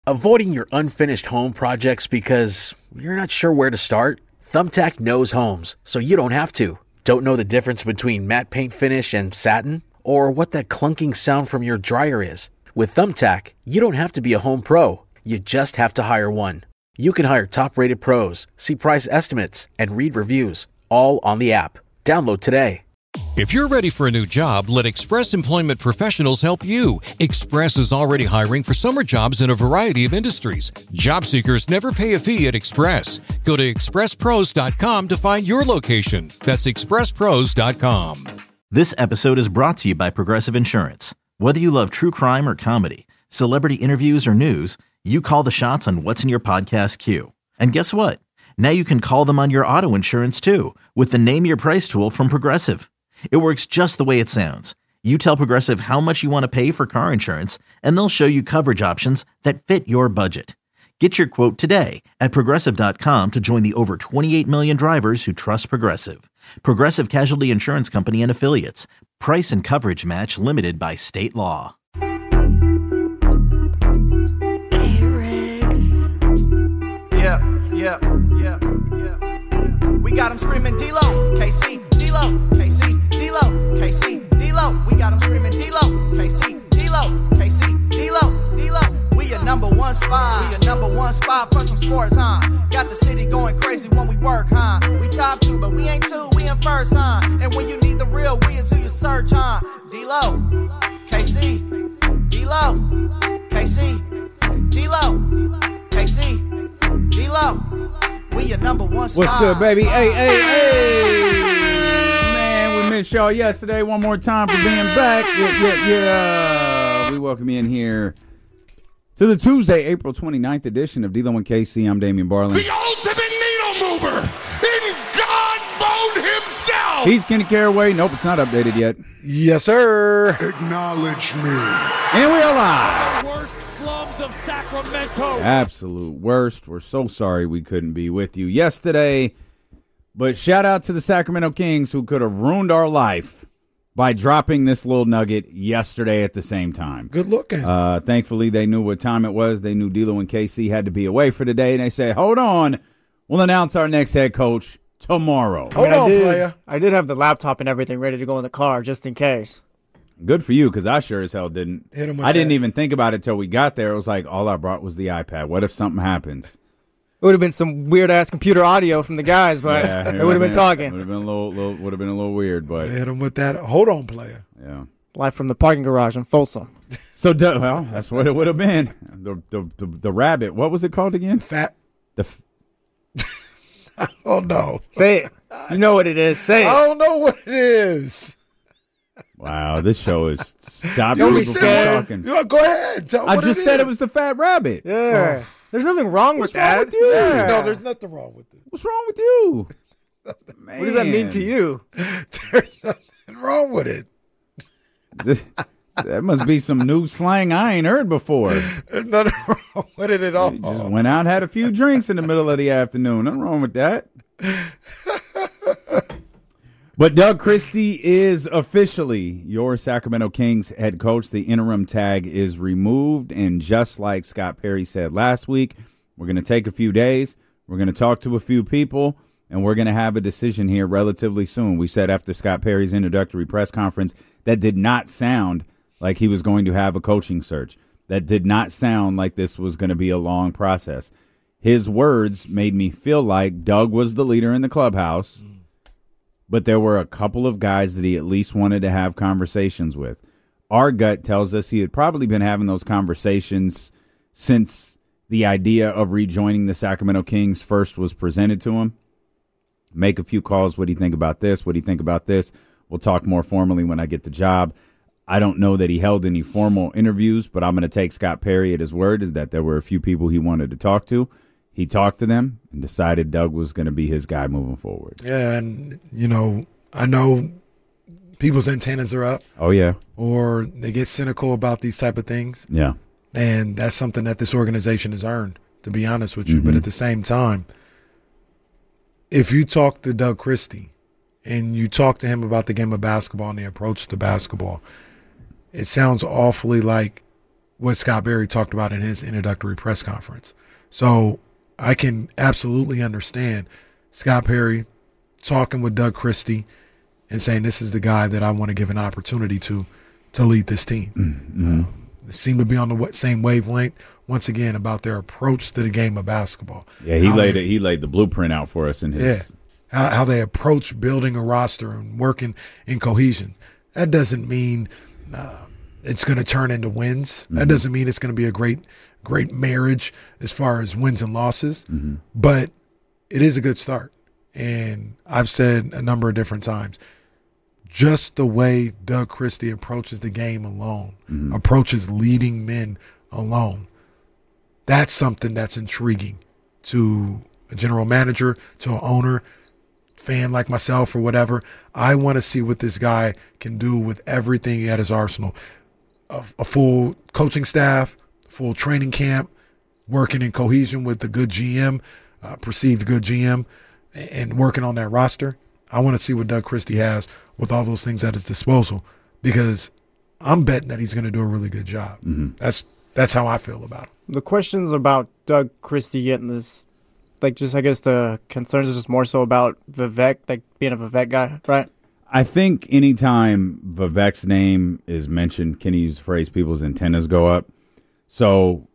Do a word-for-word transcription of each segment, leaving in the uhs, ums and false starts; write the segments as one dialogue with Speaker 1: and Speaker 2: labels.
Speaker 1: Avoiding your unfinished home projects because you're not sure where to start? Thumbtack knows homes, so you don't have to. Don't know the difference between matte paint finish and satin? Or what that clunking sound from your dryer is? With Thumbtack, you don't have to be a home pro. You just have to hire one. You can hire top-rated pros, see price estimates, and read reviews, all on the app. Download today.
Speaker 2: If you're ready for a new job, let Express Employment Professionals help you. Express is already hiring for summer jobs in a variety of industries. Job seekers never pay a fee at Express. Go to express pros dot com to find your location. That's express pros dot com.
Speaker 3: This episode is brought to you by Progressive Insurance. Whether you love true crime or comedy, celebrity interviews or news, you call the shots on what's in your podcast queue. And guess what? Now you can call them on your auto insurance too with the Name Your Price tool from Progressive. It works just the way it sounds. You tell Progressive how much you want to pay for car insurance, and they'll show you coverage options that fit your budget. Get your quote today at progressive dot com to join the over twenty-eight million drivers who trust Progressive. Progressive Casualty Insurance Company and Affiliates. Price and coverage match limited by state law.
Speaker 4: Hey, Riggs.
Speaker 5: Yeah, yeah, yeah, yeah, yeah. We got them screaming D-Lo, K C, D-Lo, K C, D-Lo, K C, D-Lo. We got them screaming D-Lo, K C, D-Lo, K C, D-Lo, D-Lo. We your number one spot. We your number one spot for some sports, huh? Got the city going crazy when we work, huh? We top two, but we ain't two, we in first, huh? And when you need the real, we is who you search, huh? D-Lo, K C, D-Lo, K C, D-Lo, K C, D-Lo. We your number one spot.
Speaker 6: What's good, baby? Hey, hey, hey. Man, we missed y'all yesterday. One more time for being back. Yeah, yeah, yeah. We welcome you in here to the Tuesday, April twenty-ninth edition of D-Lo and K C. I'm Damian Barlin.
Speaker 7: The ultimate needle mover in God mode himself.
Speaker 6: He's Kenny Caraway. Nope, it's not updated yet.
Speaker 7: Yes, sir. Acknowledge me.
Speaker 6: And we are live.
Speaker 8: Worst slums of Sacramento.
Speaker 6: Absolute worst. We're so sorry we couldn't be with you yesterday. But shout out to the Sacramento Kings who could have ruined our life by dropping this little nugget yesterday at the same time.
Speaker 7: Good looking.
Speaker 6: Uh, thankfully, they knew what time it was. They knew D-Lo and K C had to be away for today. And they said, hold on. We'll announce our next head coach tomorrow.
Speaker 7: Hold
Speaker 9: I mean,
Speaker 7: on,
Speaker 9: I did,
Speaker 7: player.
Speaker 9: I did have the laptop and everything ready to go in the car just in case.
Speaker 6: Good for you, because I sure as hell didn't.
Speaker 7: Hit him with
Speaker 6: I didn't
Speaker 7: that.
Speaker 6: even think about it till we got there. It was like, all I brought was the iPad. What if something happens?
Speaker 9: It would have been some weird-ass computer audio from the guys, but
Speaker 6: Yeah,
Speaker 9: it would have been talking.
Speaker 6: Would have been a little, little would have been a little weird, but
Speaker 7: Hit him with that. Hold on, player.
Speaker 6: yeah.
Speaker 9: Live from the parking garage in Folsom.
Speaker 6: So, duh, well, that's what it would have been. The, the the the rabbit. What was it called again?
Speaker 7: Fat.
Speaker 6: The f-
Speaker 7: Oh, no.
Speaker 9: Say it. You know what it is. Say
Speaker 7: I
Speaker 9: it.
Speaker 7: don't know what it is.
Speaker 6: wow. This show is stop
Speaker 9: Don't be
Speaker 6: people from
Speaker 9: scared.
Speaker 6: talking.
Speaker 7: Yeah, go ahead. Tell
Speaker 6: I
Speaker 7: what
Speaker 6: just
Speaker 7: it
Speaker 6: said
Speaker 7: is.
Speaker 6: it was the fat rabbit.
Speaker 9: Yeah. There's nothing wrong
Speaker 6: What's
Speaker 9: with
Speaker 6: wrong
Speaker 9: that.
Speaker 6: with you?
Speaker 9: Yeah.
Speaker 7: No, there's nothing wrong with it.
Speaker 6: What's wrong with you?
Speaker 9: What does that mean to you?
Speaker 7: There's nothing wrong with it.
Speaker 6: This, that must be some new slang I ain't heard before.
Speaker 7: There's nothing wrong with it at all.
Speaker 6: You just went out, had a few drinks in the middle of the afternoon. Nothing wrong with that. But Doug Christie is officially your Sacramento Kings head coach. The interim tag is removed, and just like Scott Perry said last week, we're going to take a few days. We're going to talk to a few people, and we're going to have a decision here relatively soon. We said after Scott Perry's introductory press conference, that did not sound like he was going to have a coaching search. That did not sound like this was going to be a long process. His words made me feel like Doug was the leader in the clubhouse, mm. but there were a couple of guys that he at least wanted to have conversations with. Our gut tells us he had probably been having those conversations since the idea of rejoining the Sacramento Kings first was presented to him. Make a few calls. What do you think about this? What do you think about this? We'll talk more formally when I get the job. I don't know that he held any formal interviews, but I'm going to take Scott Perry at his word is that there were a few people he wanted to talk to. He talked to them and decided Doug was going to be his guy moving forward.
Speaker 7: Yeah, and, you know, I know people's antennas are up.
Speaker 6: Oh, yeah.
Speaker 7: Or they get cynical about these type of things.
Speaker 6: Yeah.
Speaker 7: And that's something that this organization has earned, to be honest with you.
Speaker 6: Mm-hmm.
Speaker 7: But at the same time, if you talk to Doug Christie and you talk to him about the game of basketball and the approach to basketball, it sounds awfully like what Scott Perry talked about in his introductory press conference. So I can absolutely understand Scott Perry talking with Doug Christie and saying, this is the guy that I want to give an opportunity to to lead this team.
Speaker 6: Mm-hmm.
Speaker 7: Uh, they seem to be on the same wavelength, once again, about their approach to the game of basketball.
Speaker 6: Yeah, he
Speaker 7: how
Speaker 6: laid
Speaker 7: they,
Speaker 6: it. He laid the blueprint out for us in his.
Speaker 7: Yeah, how, how they approach building a roster and working in cohesion. That doesn't mean uh, it's going to turn into wins. Mm-hmm. That doesn't mean it's going to be a great, great marriage as far as wins and losses.
Speaker 6: Mm-hmm.
Speaker 7: But it is a good start. And I've said a number of different times, just the way Doug Christie approaches the game alone, mm-hmm. approaches leading men alone, that's something that's intriguing to a general manager, to an owner, fan like myself or whatever. I want to see what this guy can do with everything at his arsenal. A, a full coaching staff, full training camp, working in cohesion with the good G M, uh, perceived good G M, and working on that roster. I want to see what Doug Christie has with all those things at his disposal, because I'm betting that he's going to do a really good job.
Speaker 6: Mm-hmm.
Speaker 7: That's that's how I feel about him.
Speaker 9: The questions about Doug Christie getting this, like, just I guess the concerns is just more so about Vivek, like being a Vivek guy, right?
Speaker 6: I think anytime Vivek's name is mentioned, can you use the phrase, people's antennas go up? So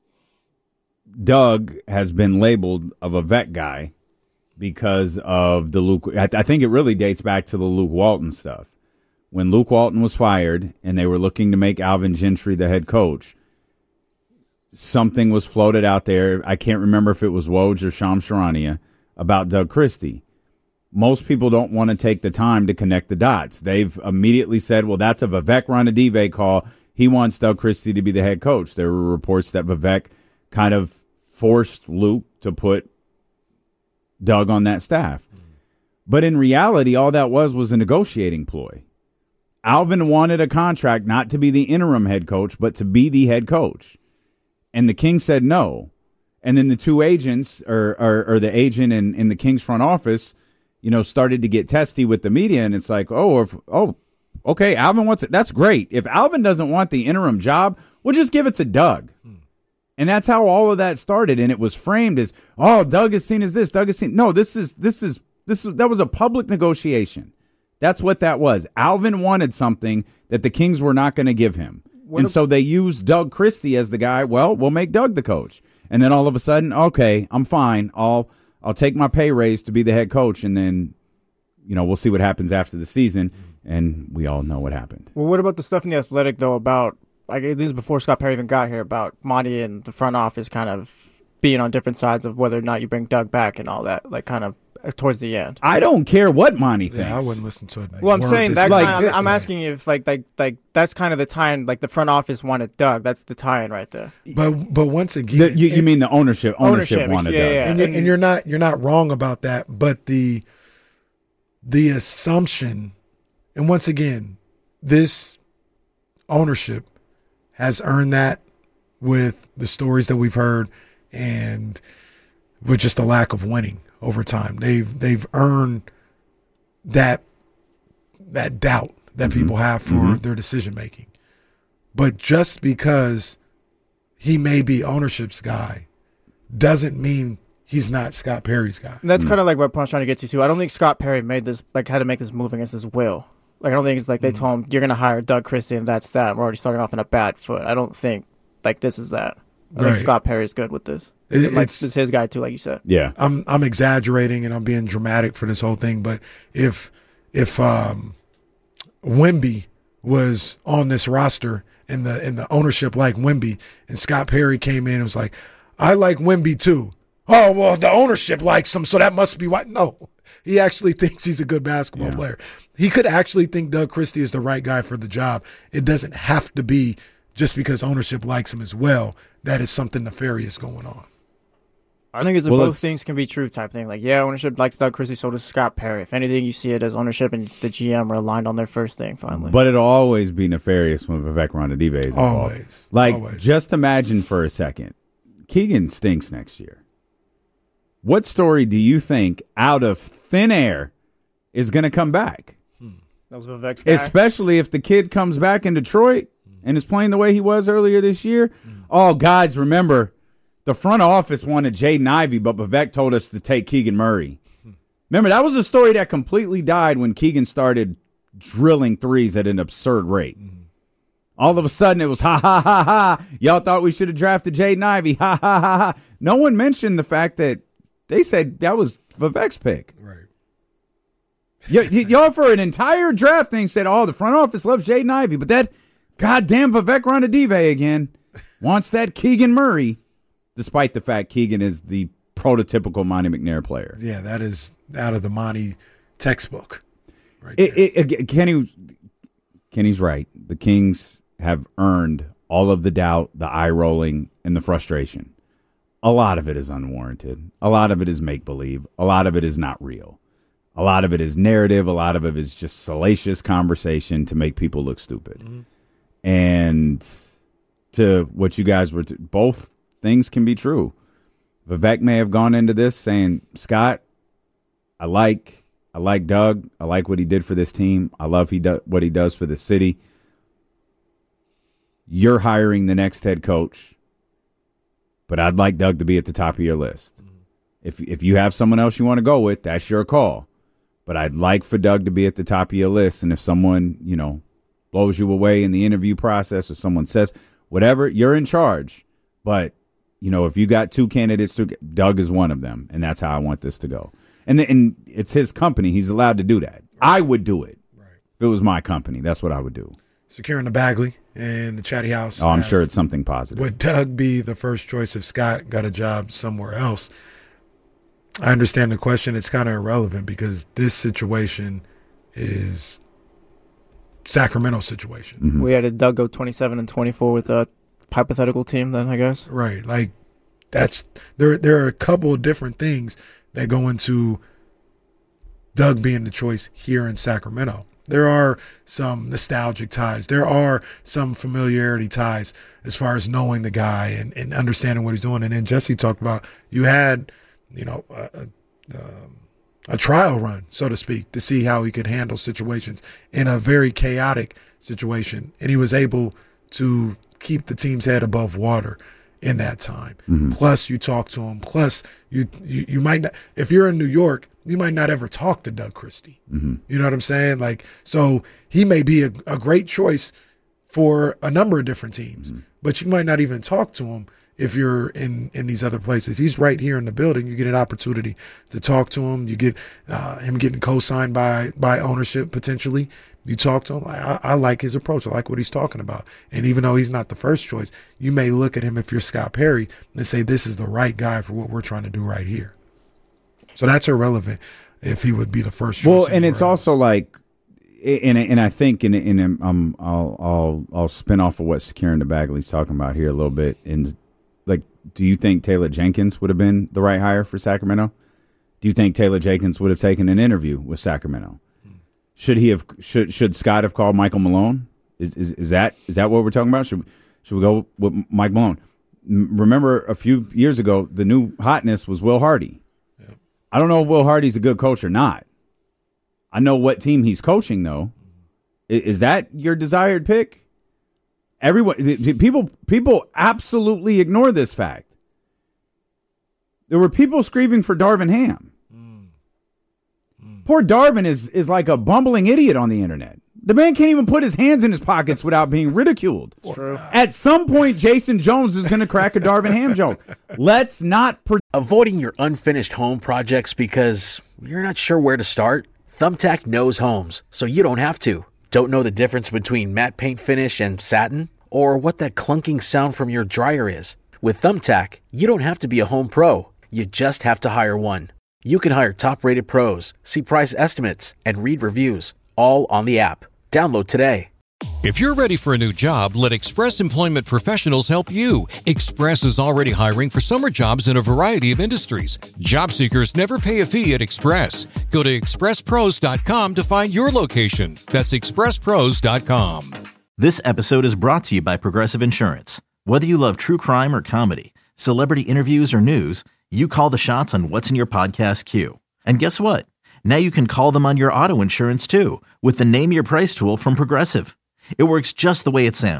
Speaker 6: Doug has been labeled a Vivek guy because of the Luke. I, I think it really dates back to the Luke Walton stuff. When Luke Walton was fired and they were looking to make Alvin Gentry the head coach, something was floated out there. I can't remember if it was Woj or Shams Charania about Doug Christie. Most people don't want to take the time to connect the dots. They've immediately said, well, that's a Vivek Ranadive call. He wants Doug Christie to be the head coach. There were reports that Vivek kind of forced Luke to put Doug on that staff. But in reality, all that was was a negotiating ploy. Alvin wanted a contract not to be the interim head coach, but to be the head coach. And the Kings said no. And then the two agents, or or, or the agent in, in the Kings front office, you know, started to get testy with the media. And it's like, oh, if, oh, okay, Alvin wants it. That's great. If Alvin doesn't want the interim job, we'll just give it to Doug. Hmm. And that's how all of that started. And it was framed as, oh, Doug is seen as this. Doug is seen. No, this is this is this is that was a public negotiation. That's what that was. Alvin wanted something that the Kings were not going to give him. What and if- so they used Doug Christie as the guy. Well, we'll make Doug the coach. And then all of a sudden, okay, I'm fine. I'll I'll take my pay raise to be the head coach. And then, you know, we'll see what happens after the season. And we all know what happened.
Speaker 9: Well, what about the stuff in the Athletic, though, about, like, this is before Scott Perry even got here, about Monty and the front office kind of being on different sides of whether or not you bring Doug back and all that, like, kind of towards the end.
Speaker 6: I don't care what Monty thinks.
Speaker 7: Yeah, I wouldn't listen to it.
Speaker 9: Well, I'm saying that.
Speaker 6: Like
Speaker 9: kind of, I'm, I'm asking you if, like, like, like that's kind of the tie-in. Like, the front office wanted Doug. That's the tie-in right there.
Speaker 7: But, but once again,
Speaker 6: the, you, you mean the ownership? Ownership,
Speaker 9: ownership
Speaker 6: wanted
Speaker 9: yeah,
Speaker 6: Doug,
Speaker 9: yeah.
Speaker 7: And, you, and you're not you're not wrong about that. But the the assumption, and once again, this ownership has earned that with the stories that we've heard, and with just the lack of winning over time. They've they've earned that that doubt that mm-hmm. people have for mm-hmm. their decision making. But just because he may be ownership's guy doesn't mean he's not Scott Perry's guy.
Speaker 9: And that's mm-hmm. kind of like what I'm trying to get to too. I don't think Scott Perry made this like had to make this move against his will. Like I don't think it's like they mm-hmm. told him you're going to hire Doug Christie and that's that. We're already starting off on a bad foot. I don't think like this is that. I right. think Scott Perry is good with this. It, like, this is his guy too, like you said.
Speaker 6: Yeah,
Speaker 7: I'm I'm exaggerating and I'm being dramatic for this whole thing, but if if um, Wemby was on this roster and the and the ownership like Wemby, and Scott Perry came in and was like, I like Wemby too. Oh well, the ownership likes him, so that must be why. No, he actually thinks he's a good basketball yeah. player. He could actually think Doug Christie is the right guy for the job. It doesn't have to be just because ownership likes him as well. That is something nefarious going on.
Speaker 9: I think it's a
Speaker 6: well,
Speaker 9: both things can be true type thing. Like, yeah, ownership likes Doug Christie, so does Scott Perry. If anything, you see it as ownership and the G M are aligned on their first thing finally.
Speaker 6: But it'll always be nefarious when Vivek Ranadive is involved.
Speaker 7: Always.
Speaker 6: Like,
Speaker 7: always.
Speaker 6: Just imagine for a second, Keegan stinks next year. What story do you think out of thin air is going to come back?
Speaker 9: Hmm. That was Vivek's guy.
Speaker 6: Especially if the kid comes back in Detroit.
Speaker 9: Hmm.
Speaker 6: and is playing the way he was earlier this year, mm. oh, guys, remember, the front office wanted Jaden Ivey, but Vivek told us to take Keegan Murray. Remember, that was a story that completely died when Keegan started drilling threes at an absurd rate. Mm-hmm. All of a sudden, it was ha, ha, ha, ha. Y'all thought we should have drafted Jaden Ivey. Ha, ha, ha, ha. No one mentioned the fact that they said that was Vivek's pick.
Speaker 7: Right.
Speaker 6: y- y- y'all, for an entire draft thing, said, oh, the front office loves Jaden Ivey, but that goddamn Vivek Ranadive again wants that Keegan Murray, despite the fact Keegan is the prototypical Monty McNair player.
Speaker 7: Yeah, that is out of the Monty textbook. Right
Speaker 6: it, it, it, Kenny, Kenny's right. The Kings have earned all of the doubt, the eye rolling, and the frustration. A lot of it is unwarranted. A lot of it is make-believe. A lot of it is not real. A lot of it is narrative. A lot of it is just salacious conversation to make people look stupid. Mm-hmm. And to what you guys were, t- both things can be true. Vivek may have gone into this saying, Scott, I like I like Doug. I like what he did for this team. I love he do- what he does for the city. You're hiring the next head coach, but I'd like Doug to be at the top of your list. Mm-hmm. If if you have someone else you want to go with, that's your call. But I'd like for Doug to be at the top of your list. And if someone, you know, blows you away in the interview process or someone says, whatever, you're in charge. But, you know, if you got two candidates, to, Doug is one of them. And that's how I want this to go. And, and it's his company. He's allowed to do that. I would do it. Right. If it was my company, that's what I would do.
Speaker 7: Securing the Bagley and the Chatty House.
Speaker 6: Oh, I'm sure it's something positive.
Speaker 7: Would Doug be the first choice if Scott got a job somewhere else? I understand the question. It's kind of irrelevant because this situation is Sacramento situation.
Speaker 6: Mm-hmm.
Speaker 9: We had a Doug go twenty-seven and twenty-four with a hypothetical team then, I guess.
Speaker 7: Right. Like that's there there are a couple of different things that go into Doug being the choice here in Sacramento. There are some nostalgic ties. There are some familiarity ties as far as knowing the guy and, and understanding what he's doing. And then Jesse talked about you had, you know, a, a, a trial run, so to speak, to see how he could handle situations in a very chaotic situation. And he was able to keep the team's head above water in that time. Mm-hmm. Plus, you talk to him. Plus, you, you you might not, if you're in New York, you might not ever talk to Doug Christie. Mm-hmm. You know what I'm saying? Like, so he may be a, a great choice for a number of different teams, mm-hmm. but you might not even talk to him if you're in, in these other places. He's right here in the building. You get an opportunity to talk to him. You get uh, him getting co-signed by by ownership potentially. You talk to him. I, I like his approach. I like what he's talking about. And even though he's not the first choice, you may look at him if you're Scott Perry and say, this is the right guy for what we're trying to do right here. So that's irrelevant if he would be the first choice.
Speaker 6: Well, and it's
Speaker 7: else.
Speaker 6: also like, and and I think, and and um, I'll I'll I'll spin off of what Securing the Bagley's talking about here a little bit. And like, do you think Taylor Jenkins would have been the right hire for Sacramento? Do you think Taylor Jenkins would have taken an interview with Sacramento? Should he have? Should should Scott have called Michael Malone? Is is is that is that what we're talking about? Should should we go with Mike Malone? M- remember a few years ago, the new hotness was Will Hardy. Yep. I don't know if Will Hardy's a good coach or not. I know what team he's coaching though. Is, is that your desired pick? Everyone, people, people absolutely ignore this fact. There were people screaming for Darvin Ham. Poor Darvin is is like a bumbling idiot on the internet. The man can't even put his hands in his pockets without being ridiculed.
Speaker 9: True.
Speaker 6: At some point, Jason Jones is going to crack a Darvin Ham joke. Let's not... Pre-
Speaker 1: Avoiding your unfinished home projects because you're not sure where to start? Thumbtack knows homes, so you don't have to. Don't know the difference between matte paint finish and satin? Or what that clunking sound from your dryer is? With Thumbtack, you don't have to be a home pro. You just have to hire one. You can hire top-rated pros, see price estimates, and read reviews, all on the app. Download today.
Speaker 2: If you're ready for a new job, let Express Employment Professionals help you. Express is already hiring for summer jobs in a variety of industries. Job seekers never pay a fee at Express. Go to express pros dot com to find your location. That's express pros dot com.
Speaker 3: This episode is brought to you by Progressive Insurance. Whether you love true crime or comedy, celebrity interviews or news, you call the shots on what's in your podcast queue. And guess what? Now you can call them on your auto insurance too with the Name Your Price tool from Progressive. It works just the way it sounds.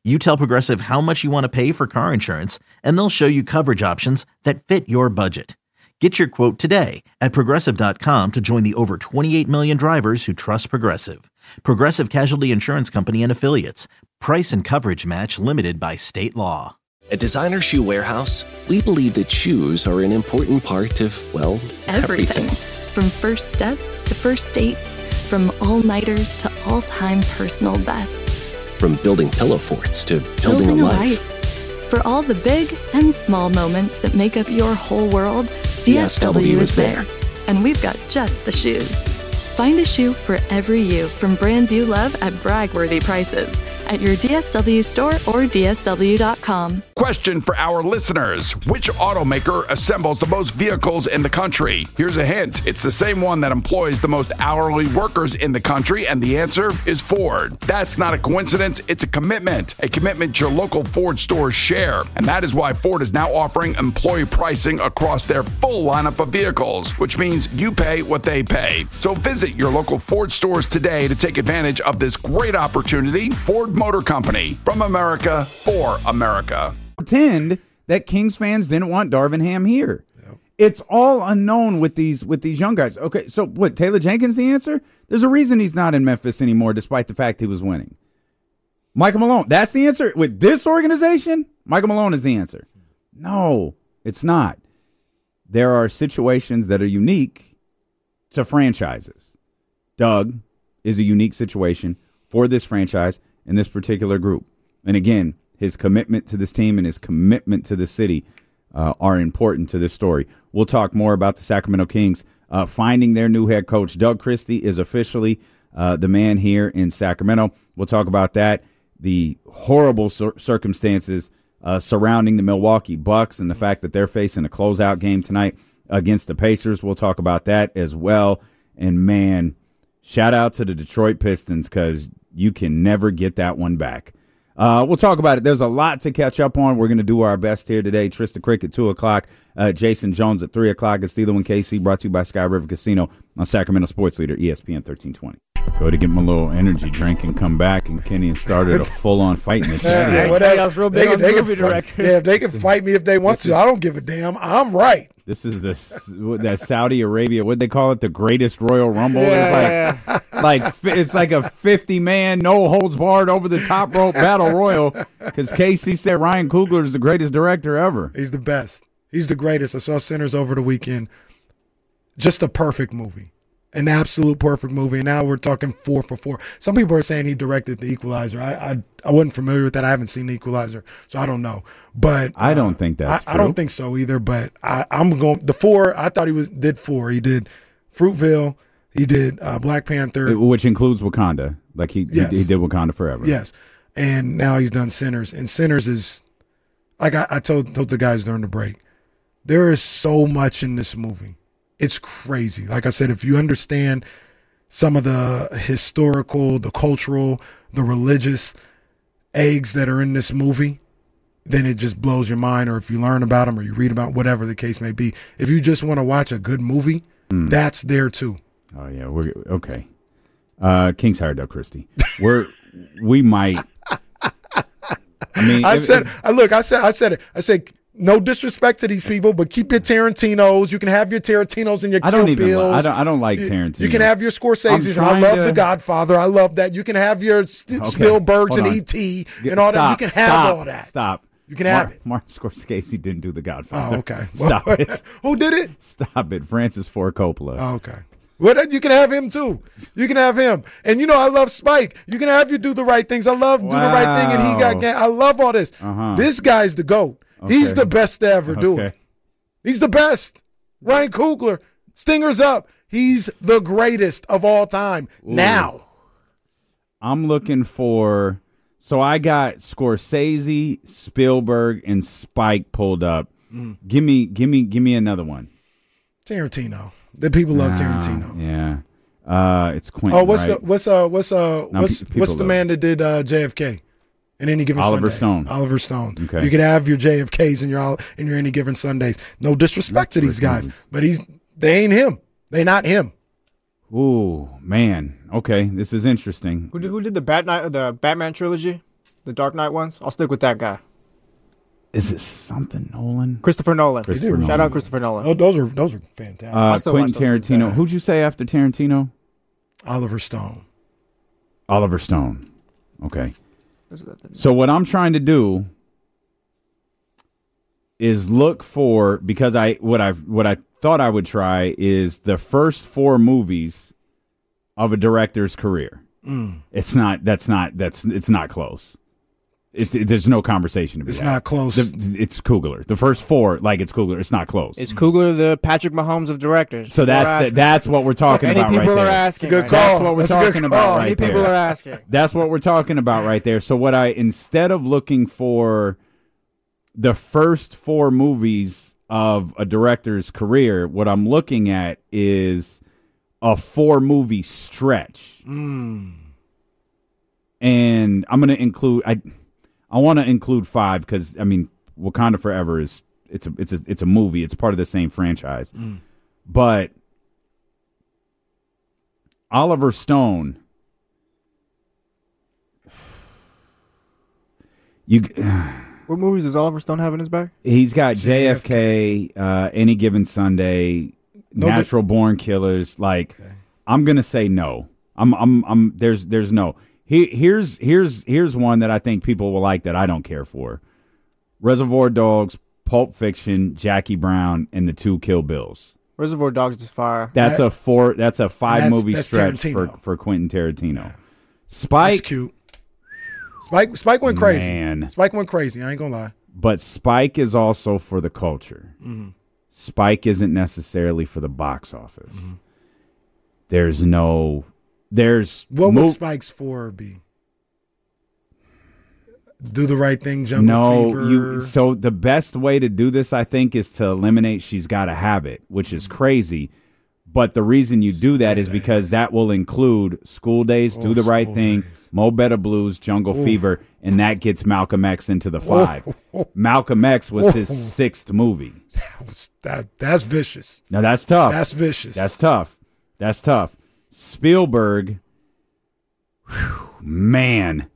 Speaker 3: You tell Progressive how much you want to pay for car insurance, and they'll show you coverage options that fit your budget. Get your quote today at Progressive dot com to join the over twenty-eight million drivers who trust Progressive. Progressive Casualty Insurance Company and Affiliates. Price and coverage match limited by state law.
Speaker 10: At Designer Shoe Warehouse, we believe that shoes are an important part of, well,
Speaker 4: Everything.
Speaker 10: everything.
Speaker 4: From first steps to first dates, from all-nighters to all-time personal bests.
Speaker 10: From building pillow forts to building,
Speaker 4: Building
Speaker 10: a
Speaker 4: a
Speaker 10: life.
Speaker 4: life. For all the big and small moments that make up your whole world, D S W is there. And we've got just the shoes. Find a shoe for every you from brands you love at brag-worthy prices at your D S W store or D S W dot com.
Speaker 11: Question for our listeners. Which automaker assembles the most vehicles in the country? Here's a hint. It's the same one that employs the most hourly workers in the country, and the answer is Ford. That's not a coincidence. It's a commitment. A commitment your local Ford stores share. And that is why Ford is now offering employee pricing across their full lineup of vehicles, which means you pay what they pay. So visit your local Ford stores today to take advantage of this great opportunity. Ford Motor Company, from America for America.
Speaker 6: Pretend that Kings fans didn't want Darvin Ham here. Yep. It's all unknown with these with these young guys. Okay, so what, Taylor Jenkins the answer? There's a reason he's not in Memphis anymore, despite the fact he was winning. Michael Malone, that's the answer? With this organization, Michael Malone is the answer. No, it's not. There are situations that are unique to franchises. Doug is a unique situation for this franchise in this particular group. And again, his commitment to this team and his commitment to the city uh, are important to this story. We'll talk more about the Sacramento Kings uh, finding their new head coach. Doug Christie is officially uh, the man here in Sacramento. We'll talk about that, the horrible cir- circumstances uh, surrounding the Milwaukee Bucks and the fact that they're facing a closeout game tonight against the Pacers. We'll talk about that as well. And, man, shout out to the Detroit Pistons because you can never get that one back. Uh, we'll talk about it. There's a lot to catch up on. We're going to do our best here today. Trista Crick at two o'clock. Uh, Jason Jones at three o'clock. It's Steeler and K C, brought to you by Sky River Casino on Sacramento Sports Leader, E S P N thirteen twenty. Go to get my little energy drink and come back, and Kenny started a full-on fight in the chat.
Speaker 7: Yeah,
Speaker 9: Yeah,
Speaker 7: whatever.
Speaker 9: I was real big
Speaker 7: They
Speaker 9: on
Speaker 7: can- they
Speaker 9: movie
Speaker 7: can fight-
Speaker 9: directors.
Speaker 7: Yeah, if they can fight me if they want to. I don't give a damn. I'm right.
Speaker 6: This is the what, that Saudi Arabia. What they call it, the greatest Royal Rumble.
Speaker 9: Yeah,
Speaker 6: it's like, like fi- it's like a fifty man, no holds barred, over the top rope battle royal. Because K C said Ryan Coogler is the greatest director ever.
Speaker 7: He's the best. He's the greatest. I saw Sinners over the weekend. Just a perfect movie. An absolute perfect movie. And now we're talking four for four. Some people are saying he directed The Equalizer. I I, I wasn't familiar with that. I haven't seen The Equalizer, so I don't know. But
Speaker 6: I don't think that's
Speaker 7: I,
Speaker 6: true.
Speaker 7: I don't think so either. But I, I'm going the four. I thought he was did four. He did Fruitvale. He did uh, Black Panther,
Speaker 6: which includes Wakanda. Like he,
Speaker 7: Yes.
Speaker 6: he he did Wakanda Forever.
Speaker 7: Yes, and now he's done Sinners. And Sinners is like I, I told told the guys during the break. There is so much in this movie. It's crazy. Like I said, if you understand some of the historical, the cultural, the religious eggs that are in this movie, then it just blows your mind. Or if you learn about them or you read about whatever the case may be, if you just want to watch a good movie,
Speaker 6: Mm.
Speaker 7: that's there too.
Speaker 6: Oh yeah, we're okay. Uh, King's hired Doug Christie. We're we might. I mean,
Speaker 7: I
Speaker 6: if-
Speaker 7: said,
Speaker 6: if-
Speaker 7: I look, I said, I said it. I said, no disrespect to these people, but keep your Tarantinos. You can have your Tarantinos and your
Speaker 6: I don't
Speaker 7: Kill
Speaker 6: even. li-
Speaker 7: Bills.
Speaker 6: I don't. I don't like
Speaker 7: You-
Speaker 6: Tarantino.
Speaker 7: You can have your Scorsese's, and I
Speaker 6: trying
Speaker 7: love
Speaker 6: to-
Speaker 7: The Godfather. I love that. You can have your St-
Speaker 6: Okay,
Speaker 7: Spielbergs
Speaker 6: hold
Speaker 7: and
Speaker 6: on.
Speaker 7: E T
Speaker 6: Get-
Speaker 7: and all that. You
Speaker 6: stop,
Speaker 7: can have
Speaker 6: stop,
Speaker 7: all that.
Speaker 6: Stop.
Speaker 7: You can have
Speaker 6: Mar-
Speaker 7: it.
Speaker 6: Martin Scorsese didn't do The Godfather.
Speaker 7: Oh, okay.
Speaker 6: Stop it.
Speaker 7: Who did it?
Speaker 6: Stop it. Francis Ford Coppola.
Speaker 7: Oh, okay. Well, you can have him too. You can have him. And you know, I love Spike. You can have you do the right things. I love do the right thing, and he got.
Speaker 6: Wow.
Speaker 7: Ga- I love all this.
Speaker 6: Uh-huh.
Speaker 7: This guy's the GOAT. He's
Speaker 6: Okay.
Speaker 7: the best to ever do
Speaker 6: Okay.
Speaker 7: it. He's the best. Ryan Coogler, Stingers up. He's the greatest of all time. Now.
Speaker 6: I'm looking for. So I got Scorsese, Spielberg, and Spike pulled up.
Speaker 7: Mm.
Speaker 6: Give me, give me, give me another one.
Speaker 7: Tarantino. The people love
Speaker 6: Ah,
Speaker 7: Tarantino.
Speaker 6: Yeah. Uh, it's Quentin.
Speaker 7: Oh, what's
Speaker 6: right?
Speaker 7: the what's uh what's uh
Speaker 6: Now,
Speaker 7: what's
Speaker 6: pe- people
Speaker 7: what's the
Speaker 6: love
Speaker 7: man that did uh, J F K? In any given
Speaker 6: Oliver
Speaker 7: Sunday?
Speaker 6: Stone.
Speaker 7: Oliver Stone.
Speaker 6: Okay.
Speaker 7: You can have your J F Ks and your Ol- and your any given Sundays. No disrespect to these guys, but he's they ain't him. They not him.
Speaker 6: Ooh, man. Okay, this is interesting.
Speaker 9: Who did, who did the Bat the Batman trilogy? The Dark Knight ones? I'll stick with that guy.
Speaker 6: Is it something Nolan?
Speaker 9: Christopher Nolan.
Speaker 6: Christopher Nolan.
Speaker 9: Shout out Christopher Nolan.
Speaker 7: Oh, those are those are fantastic.
Speaker 6: Uh, Quentin Tarantino. Who'd you say after Tarantino?
Speaker 7: Oliver Stone.
Speaker 6: Oliver Stone. Okay. So what I'm trying to do is look for, because I what I what I thought I would try is the first four movies of a director's career.
Speaker 7: Mm.
Speaker 6: It's not. That's not. That's. It's not close. It's. It, there's no conversation to be
Speaker 7: It's
Speaker 6: had.
Speaker 7: not close.
Speaker 6: The, it's Coogler. The first four, like it's Coogler. It's not close.
Speaker 9: Is Coogler the Patrick Mahomes of directors?
Speaker 6: So that's the, that's what we're talking
Speaker 9: Many
Speaker 6: about right
Speaker 9: people
Speaker 6: there.
Speaker 9: are asking.
Speaker 7: It's a good
Speaker 9: right
Speaker 7: call.
Speaker 9: now.
Speaker 6: That's what we're
Speaker 7: That's a
Speaker 6: talking
Speaker 7: good
Speaker 6: about
Speaker 7: call.
Speaker 6: right
Speaker 9: Many
Speaker 6: there.
Speaker 9: people are asking.
Speaker 6: That's what we're talking about right there. So what I instead of looking for the first four movies of a director's career, what I'm looking at is a four movie stretch.
Speaker 7: Mm.
Speaker 6: And I'm going to include I I want to include five cuz I mean Wakanda Forever is it's a it's a it's a movie. It's part of the same franchise.
Speaker 7: Mm.
Speaker 6: But Oliver Stone, you
Speaker 9: What movies does Oliver Stone have in his bag?
Speaker 6: he's got J F K, uh, Any Given Sunday,
Speaker 7: No,
Speaker 6: Natural Born Killers. Like, I'm gonna say no. I'm I'm I'm there's there's no. He, here's here's here's one that I think people will like that I don't care for. Reservoir Dogs, Pulp Fiction, Jackie Brown, and the two Kill Bills.
Speaker 9: Reservoir Dogs is fire.
Speaker 6: That's
Speaker 7: That-
Speaker 6: a four. That's a five
Speaker 7: that's-
Speaker 6: movie
Speaker 7: that's
Speaker 6: stretch for,
Speaker 7: Tarantino.
Speaker 6: for Quentin Tarantino.
Speaker 7: That's
Speaker 6: Spike,
Speaker 7: cute. Spike Spike went crazy.
Speaker 6: Man.
Speaker 7: Spike went crazy. I ain't gonna lie.
Speaker 6: but Spike is also for the culture.
Speaker 7: Mm-hmm.
Speaker 6: Spike isn't necessarily for the box office.
Speaker 7: Mm-hmm.
Speaker 6: There's no. There's
Speaker 7: What
Speaker 6: mo-
Speaker 7: would Spike's four be? Do the Right Thing, Jungle
Speaker 6: no,
Speaker 7: Fever.
Speaker 6: you. So the best way to do this, I think, is to eliminate She's Gotta Have It, which is crazy. But the reason you do that is because that will include School Days, Do
Speaker 7: Oh,
Speaker 6: the Right
Speaker 7: School
Speaker 6: Thing,
Speaker 7: Days.
Speaker 6: Mo Better Blues, Jungle Fever, and that gets Malcolm X into the five. Malcolm X was his sixth movie.
Speaker 7: That was- that- that's vicious.
Speaker 6: Now that's tough.
Speaker 7: That's vicious.
Speaker 6: That's tough. That's tough. Spielberg, whew, man.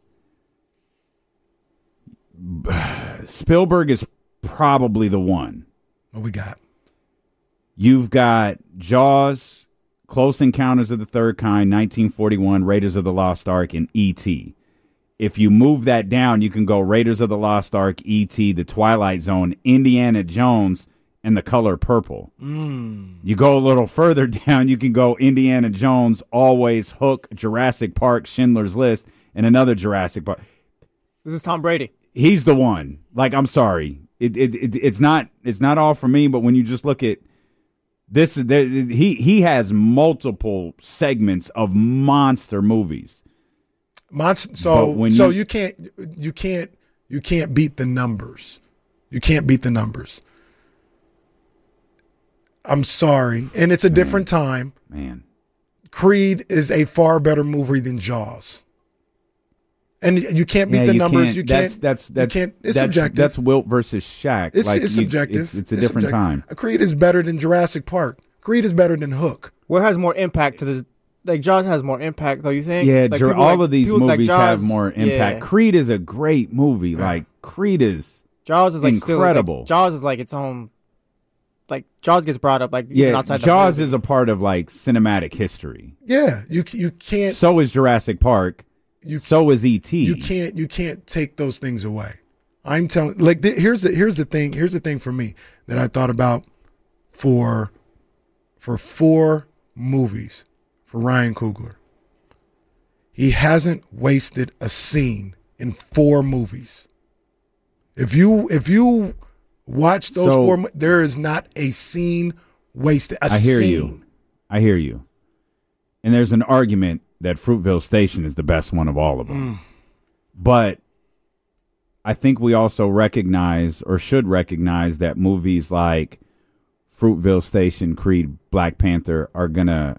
Speaker 6: Spielberg is probably the one.
Speaker 7: What we got?
Speaker 6: You've got Jaws, Close Encounters of the Third Kind, nineteen forty-one, Raiders of the Lost Ark, and E T If you move that down, you can go Raiders of the Lost Ark, E T, The Twilight Zone, Indiana Jones, and The Color Purple.
Speaker 7: Mm.
Speaker 6: You go a little further down, you can go Indiana Jones, Always, Hook, Jurassic Park, Schindler's List, and another Jurassic Park.
Speaker 9: This is Tom Brady.
Speaker 6: He's the one. Like, I'm sorry. It, it, it it's not it's not all for me, but when you just look at this, there, he he has multiple segments of monster movies.
Speaker 7: Monst-
Speaker 6: But
Speaker 7: so
Speaker 6: when
Speaker 7: so
Speaker 6: you-
Speaker 7: you can't you can't you can't beat the numbers. You can't beat the numbers. I'm sorry, and it's a different time.
Speaker 6: Man,
Speaker 7: Creed is a far better movie than Jaws. And you can't beat
Speaker 6: Yeah,
Speaker 7: the
Speaker 6: you
Speaker 7: numbers.
Speaker 6: can't-
Speaker 7: You
Speaker 6: that's,
Speaker 7: can't.
Speaker 6: That's that's
Speaker 7: you can't, it's
Speaker 6: that's,
Speaker 7: subjective.
Speaker 6: That's Wilt versus Shaq.
Speaker 7: It's,
Speaker 6: like
Speaker 7: it's
Speaker 6: you-
Speaker 7: subjective.
Speaker 6: It's, it's a different
Speaker 7: subjective.
Speaker 6: time.
Speaker 7: Creed is better than Jurassic Park. Creed is better than Hook.
Speaker 9: What has more impact to this? Like Jaws has more impact, though. You think?
Speaker 6: Yeah,
Speaker 9: like,
Speaker 6: Jur-
Speaker 9: people
Speaker 6: all
Speaker 9: like-
Speaker 6: of these
Speaker 9: people like
Speaker 6: movies
Speaker 9: Jaws-
Speaker 6: have more impact.
Speaker 9: yeah.
Speaker 6: Creed is a great movie. Like Creed is
Speaker 9: Jaws is like
Speaker 6: incredible.
Speaker 9: Still, like, Jaws is like its own. Like Jaws gets brought up like even
Speaker 6: yeah.
Speaker 9: outside
Speaker 6: Jaws
Speaker 9: the movie.
Speaker 6: is a part of like cinematic history.
Speaker 7: Yeah, you you can't.
Speaker 6: So is Jurassic Park.
Speaker 7: You,
Speaker 6: so is E T
Speaker 7: You can't you can't take those things away. I'm telling like th- here's the here's the thing here's the thing for me that I thought about for for four movies for Ryan Coogler. He hasn't wasted a scene in four movies. If you if you watch those
Speaker 6: So-
Speaker 7: four, mo- there is not a scene wasted. A
Speaker 6: I hear
Speaker 7: scene.
Speaker 6: you. I hear you. And there's an argument that Fruitvale Station is the best one of all of them.
Speaker 7: Mm.
Speaker 6: But I think we also recognize or should recognize that movies like Fruitvale Station, Creed, Black Panther are going to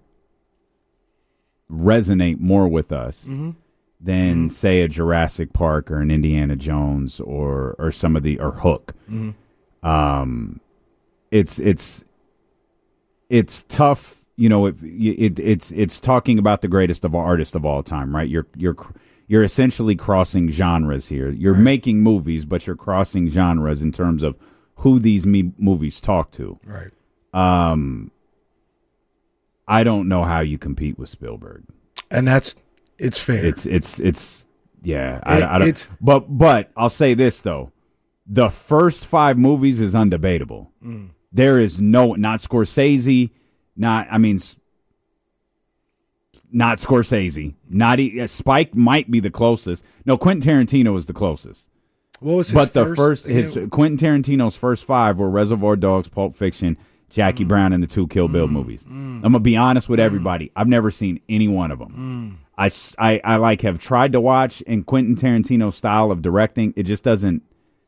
Speaker 6: resonate more with us
Speaker 7: Mhm.
Speaker 6: than,
Speaker 7: Mm-hmm.
Speaker 6: say, a Jurassic Park or an Indiana Jones or or some of the or Hook.
Speaker 7: Mhm.
Speaker 6: Um, it's it's it's tough, you know. If it, it's it's talking about the greatest of all artists of all time, right? You're you're you're essentially crossing genres here. You're
Speaker 7: Right.
Speaker 6: making movies, but you're crossing genres in terms of who these me- movies talk to.
Speaker 7: Right.
Speaker 6: Um, I don't know how you compete with Spielberg.
Speaker 7: And that's it's fair.
Speaker 6: It's it's it's yeah.
Speaker 7: It-
Speaker 6: I, I don't,
Speaker 7: it's-
Speaker 6: but but I'll say this though, the first five movies is undebatable.
Speaker 7: Mm.
Speaker 6: There is no not Scorsese, not I mean, s- not Scorsese, not e- uh, Spike might be the closest. No, Quentin Tarantino is the closest.
Speaker 7: What was his
Speaker 6: But the
Speaker 7: first,
Speaker 6: first, his
Speaker 7: again?
Speaker 6: Quentin Tarantino's first five were Reservoir Dogs, Pulp Fiction, Jackie
Speaker 7: Mm.
Speaker 6: Brown, and the two Kill Bill movies. I'm gonna be honest with everybody. I've never seen any one of them. I, s- I- I, like have tried to watch in Quentin Tarantino's style of directing. It just doesn't.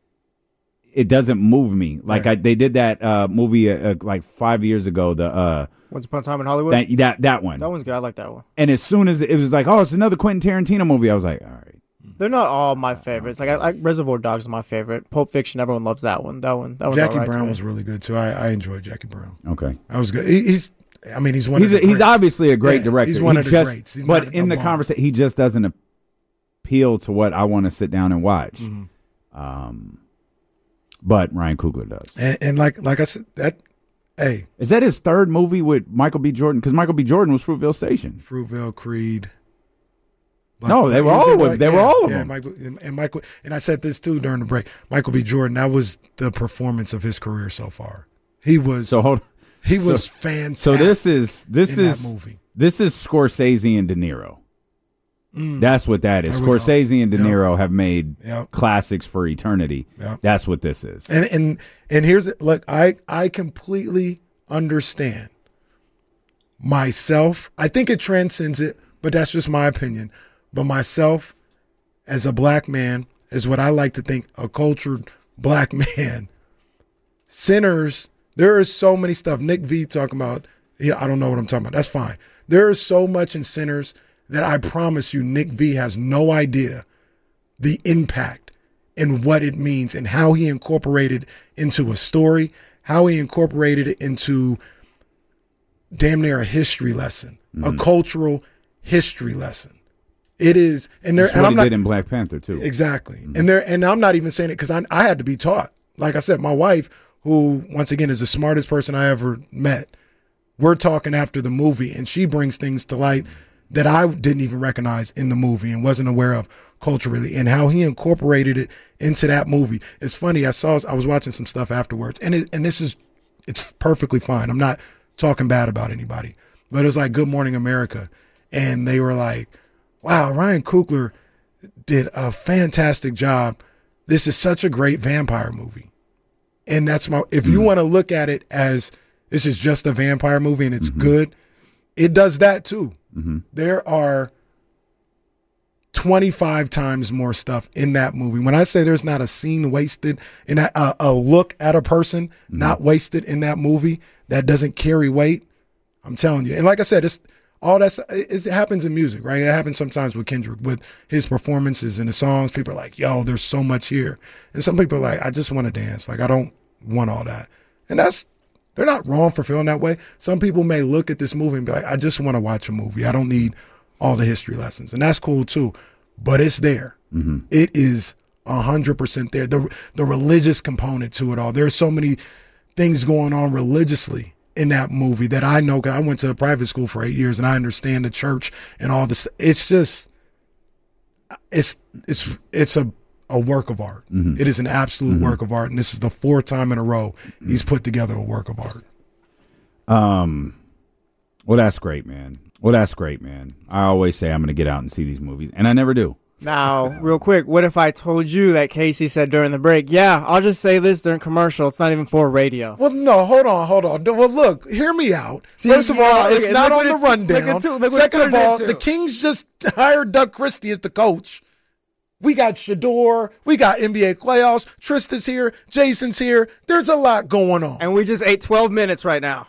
Speaker 6: It doesn't move me like
Speaker 7: Right.
Speaker 6: I, they did that uh, movie uh, uh, like five years ago. The uh,
Speaker 9: Once Upon a Time in Hollywood.
Speaker 6: that that that one.
Speaker 9: That one's good. I like that one.
Speaker 6: And as soon as it was like, oh, it's another Quentin Tarantino movie, I was like, all right.
Speaker 9: They're not all my favorites. Like I like Reservoir Dogs is my favorite. Pulp Fiction, everyone loves that one. That one. That was
Speaker 7: Jackie
Speaker 9: all right to
Speaker 7: Brown
Speaker 9: me.
Speaker 7: was really good too. I, I enjoyed Jackie Brown.
Speaker 6: Okay.
Speaker 7: That was good. He, he's. I mean, he's one.
Speaker 6: He's
Speaker 7: of
Speaker 6: a,
Speaker 7: the
Speaker 6: he's
Speaker 7: greats.
Speaker 6: obviously a great
Speaker 7: Yeah,
Speaker 6: director.
Speaker 7: He's one
Speaker 6: He
Speaker 7: of the
Speaker 6: just,
Speaker 7: greats. He's
Speaker 6: but
Speaker 7: not
Speaker 6: in
Speaker 7: a
Speaker 6: the
Speaker 7: bomb.
Speaker 6: conversation, he just doesn't appeal to what I want to sit down and watch.
Speaker 7: Mm-hmm.
Speaker 6: Um, but Ryan Coogler does.
Speaker 7: And, and like like I said, that hey,
Speaker 6: Is that his third movie with Michael B. Jordan? Because Michael B. Jordan was Fruitvale Station.
Speaker 7: Fruitvale, Creed.
Speaker 6: No, they were
Speaker 7: He was
Speaker 6: all
Speaker 7: in
Speaker 6: of-
Speaker 7: Black-
Speaker 6: they were
Speaker 7: yeah,
Speaker 6: all of
Speaker 7: yeah,
Speaker 6: them.
Speaker 7: Michael, and, and Michael, and I said this too during the break. Michael B. Jordan, that was the performance of his career so far. He was
Speaker 6: So hold.
Speaker 7: he was
Speaker 6: so,
Speaker 7: fantastic.
Speaker 6: So this is this
Speaker 7: in
Speaker 6: is
Speaker 7: that movie.
Speaker 6: this is Scorsese and De Niro.
Speaker 7: Mm.
Speaker 6: That's what that is.
Speaker 7: There we go.
Speaker 6: Scorsese and De
Speaker 7: Yep.
Speaker 6: Niro have made
Speaker 7: Yep.
Speaker 6: classics for eternity.
Speaker 7: Yep.
Speaker 6: That's what this is.
Speaker 7: And and and here's look, I I completely understand myself. I think it transcends it, but that's just my opinion. But myself, as a black man, is what I like to think a cultured black man. Sinners, there is so many stuff. Nick V talking about, yeah, I don't know what I'm talking about. That's fine. There is so much in Sinners that I promise you, Nick V has no idea the impact and what it means and how he incorporated into a story, how he incorporated it into damn near a history lesson,
Speaker 6: Mm-hmm.
Speaker 7: a cultural history lesson. It is, and there,
Speaker 6: That's
Speaker 7: and
Speaker 6: what
Speaker 7: I'm
Speaker 6: he
Speaker 7: not
Speaker 6: did in Black Panther too.
Speaker 7: exactly, and there, and I'm not even saying it because I, I had to be taught. Like I said, my wife, who once again is the smartest person I ever met, we're talking after the movie, and she brings things to light that I didn't even recognize in the movie and wasn't aware of culturally, and how he incorporated it into that movie. It's funny. I saw, I was watching some stuff afterwards, and it, and this is, it's perfectly fine. I'm not talking bad about anybody, but it was like Good Morning America, and they were like, wow, Ryan Coogler did a fantastic job. This is such a great vampire movie. And that's my, if you want to look at it as this is just a vampire movie and it's
Speaker 6: Mm-hmm.
Speaker 7: good, it does that too.
Speaker 6: Mm-hmm.
Speaker 7: There are twenty-five times more stuff in that movie. When I say there's not a scene wasted and a, a, a look at a person
Speaker 6: Mm-hmm.
Speaker 7: not wasted in that movie that doesn't carry weight, I'm telling you. And like I said, it's all that's it, it happens in music, right? It happens sometimes with Kendrick, with his performances and the songs. People are like, yo, there's so much here. And some people are like, I just want to dance. Like, I don't want all that. And that's, they're not wrong for feeling that way. Some people may look at this movie and be like, I just want to watch a movie. I don't need all the history lessons. And that's cool too. But it's there.
Speaker 6: Mm-hmm.
Speaker 7: It is one hundred percent there. The, the religious component to it all. There's so many things going on religiously in that movie that I know, 'cause I went to a private school for eight years and I understand the church and all this. It's just, it's, it's, it's a, a work of art.
Speaker 6: Mm-hmm.
Speaker 7: It is an absolute
Speaker 6: Mm-hmm.
Speaker 7: work of art. And this is the fourth time in a row he's put together a work of art.
Speaker 6: Um, well, that's great, man. Well, that's great, man. I always say I'm going to get out and see these movies, and I never do.
Speaker 9: Now, real quick, what if I told you that Casey said during the break, yeah, I'll just say this during commercial. It's not even for radio.
Speaker 7: Well, no, hold on, hold on. Well, look, hear me out.
Speaker 9: See,
Speaker 7: First of
Speaker 9: yeah,
Speaker 7: all,
Speaker 9: look
Speaker 7: it's
Speaker 9: at-
Speaker 7: not
Speaker 9: look
Speaker 7: on the
Speaker 9: what it-
Speaker 7: rundown.
Speaker 9: look at two- look what it
Speaker 7: Second of
Speaker 9: turned
Speaker 7: all,
Speaker 9: into.
Speaker 7: the Kings just hired Doug Christie as the coach. We got Shador. We got N B A playoffs. Tristan's here. Jason's here. There's a lot going on.
Speaker 9: And we just ate twelve minutes right now.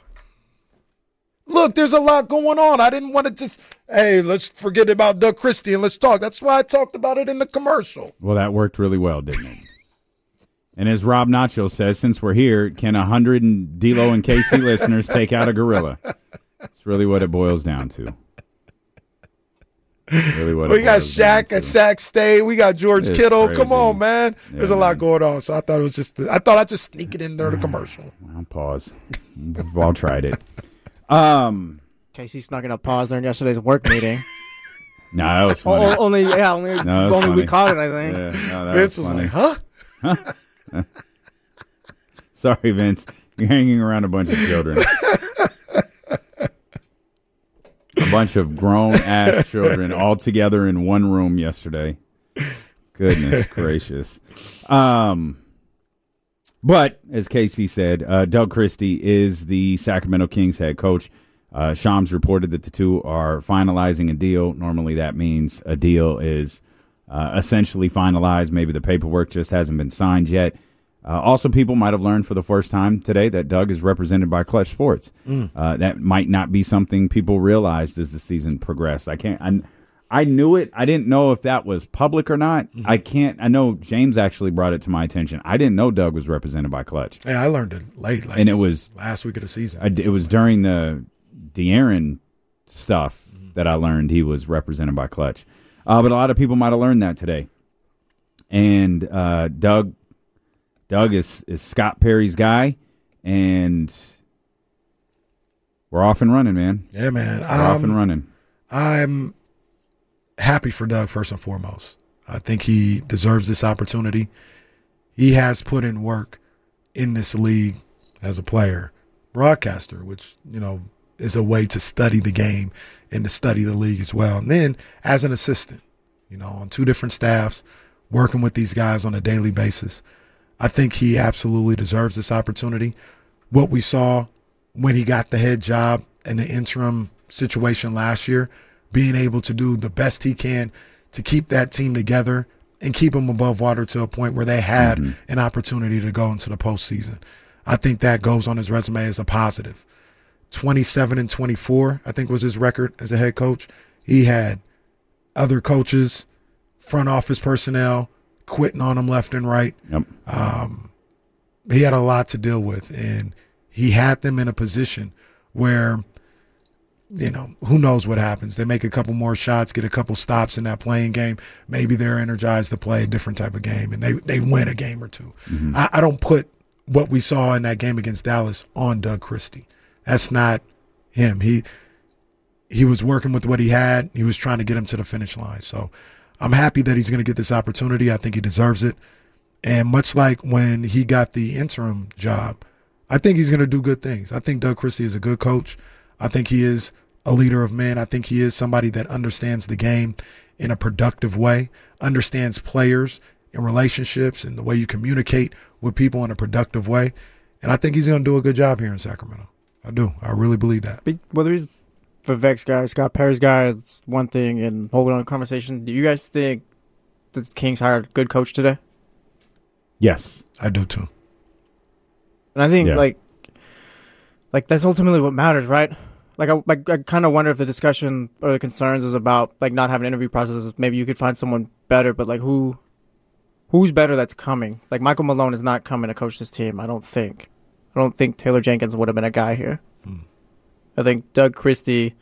Speaker 7: Look, there's a lot going on. I didn't want to just, hey, let's forget about Doug Christie and let's talk. That's why I talked about it in the commercial.
Speaker 6: Well, that worked really well, didn't it? And as Rob Nacho says, since we're here, can a hundred and D-Lo and K C listeners take out a gorilla? That's really what it boils down to. Really what
Speaker 7: we
Speaker 6: it
Speaker 7: got
Speaker 6: was
Speaker 7: Shaq at Sac State. We got George
Speaker 6: It's
Speaker 7: Kittle.
Speaker 6: crazy.
Speaker 7: Come on, man.
Speaker 6: Yeah,
Speaker 7: There's a
Speaker 6: man.
Speaker 7: lot going on. So I thought it was just. I thought I'd just sneak it in there, the commercial.
Speaker 6: I'll pause. We've all tried it. Um,
Speaker 9: Casey snuck in a pause during yesterday's work meeting.
Speaker 6: no, that was funny.
Speaker 9: O- only, yeah, only,
Speaker 6: No, that's
Speaker 9: only we
Speaker 6: funny.
Speaker 9: caught it. I think.
Speaker 6: Yeah, no, that
Speaker 7: Vince
Speaker 6: was
Speaker 7: was
Speaker 6: funny.
Speaker 7: like, huh?
Speaker 6: Sorry, Vince. You're hanging around a bunch of children. A bunch of grown-ass children all together in one room yesterday. Goodness gracious. Um, but, as Casey said, uh, Doug Christie is the Sacramento Kings head coach. Uh, Shams reported that the two are finalizing a deal. Normally that means a deal is uh, essentially finalized. Maybe the paperwork just hasn't been signed yet. Uh, also, people might have learned for the first time today that Doug is represented by Clutch Sports.
Speaker 7: Mm.
Speaker 6: Uh, that might not be something people realized as the season progressed. I can't. I, I knew it. I didn't know if that was public or not.
Speaker 7: Mm-hmm.
Speaker 6: I can't. I know James actually brought it to my attention. I didn't know Doug was represented by Clutch.
Speaker 7: Yeah, I learned it late, like
Speaker 6: and it was
Speaker 7: last week of the season.
Speaker 6: I, it was during the De'Aaron stuff mm-hmm. that I learned he was represented by Clutch. Uh, but a lot of people might have learned that today. And uh, Doug. Doug is, is Scott Perry's guy, and we're off and running, man.
Speaker 7: Yeah, man.
Speaker 6: We're
Speaker 7: um,
Speaker 6: off and running.
Speaker 7: I'm happy for Doug, first and foremost. I think he deserves this opportunity. He has put in work in this league as a player, broadcaster, which, you know, is a way to study the game and to study the league as well. And then as an assistant, you know, on two different staffs, working with these guys on a daily basis. I think he absolutely deserves this opportunity. What we saw when he got the head job in the interim situation last year, being able to do the best he can to keep that team together and keep them above water to a point where they had mm-hmm. an opportunity to go into the postseason. I think that goes on his resume as a positive. twenty-seven and twenty-four, I think, was his record as a head coach. He had other coaches, front office personnel, quitting on him left and right.
Speaker 6: Yep.
Speaker 7: Um, he had a lot to deal with, and he had them in a position where, you know, who knows what happens. They make a couple more shots, get a couple stops in that playing game. Maybe they're energized to play a different type of game, and they, they win a game or two. Mm-hmm. I, I don't put what we saw in that game against Dallas on Doug Christie. That's not him. He he was working with what he had. He was trying to get him to the finish line. So I'm happy that he's going to get this opportunity. I think he deserves it. And much like when he got the interim job, I think he's going to do good things. I think Doug Christie is a good coach. I think he is a leader of men. I think he is somebody that understands the game in a productive way, understands players and relationships and the way you communicate with people in a productive way. And I think he's going to do a good job here in Sacramento. I do. I really believe that.
Speaker 9: Whether he's Vivek's guy, Scott Perry's guy, is one thing, and holding on a conversation. Do you guys think the Kings hired a good coach today?
Speaker 6: Yes.
Speaker 7: I do too.
Speaker 9: And I think,
Speaker 6: Yeah.
Speaker 9: like, like that's ultimately what matters, right? Like, I, like, I kind of wonder if the discussion or the concerns is about, like, not having interview processes. Maybe you could find someone better, but, like, who, who's better that's coming? Like, Michael Malone is not coming to coach this team, I don't think. I don't think Taylor Jenkins would have been a guy here. Hmm. I think Doug Christie.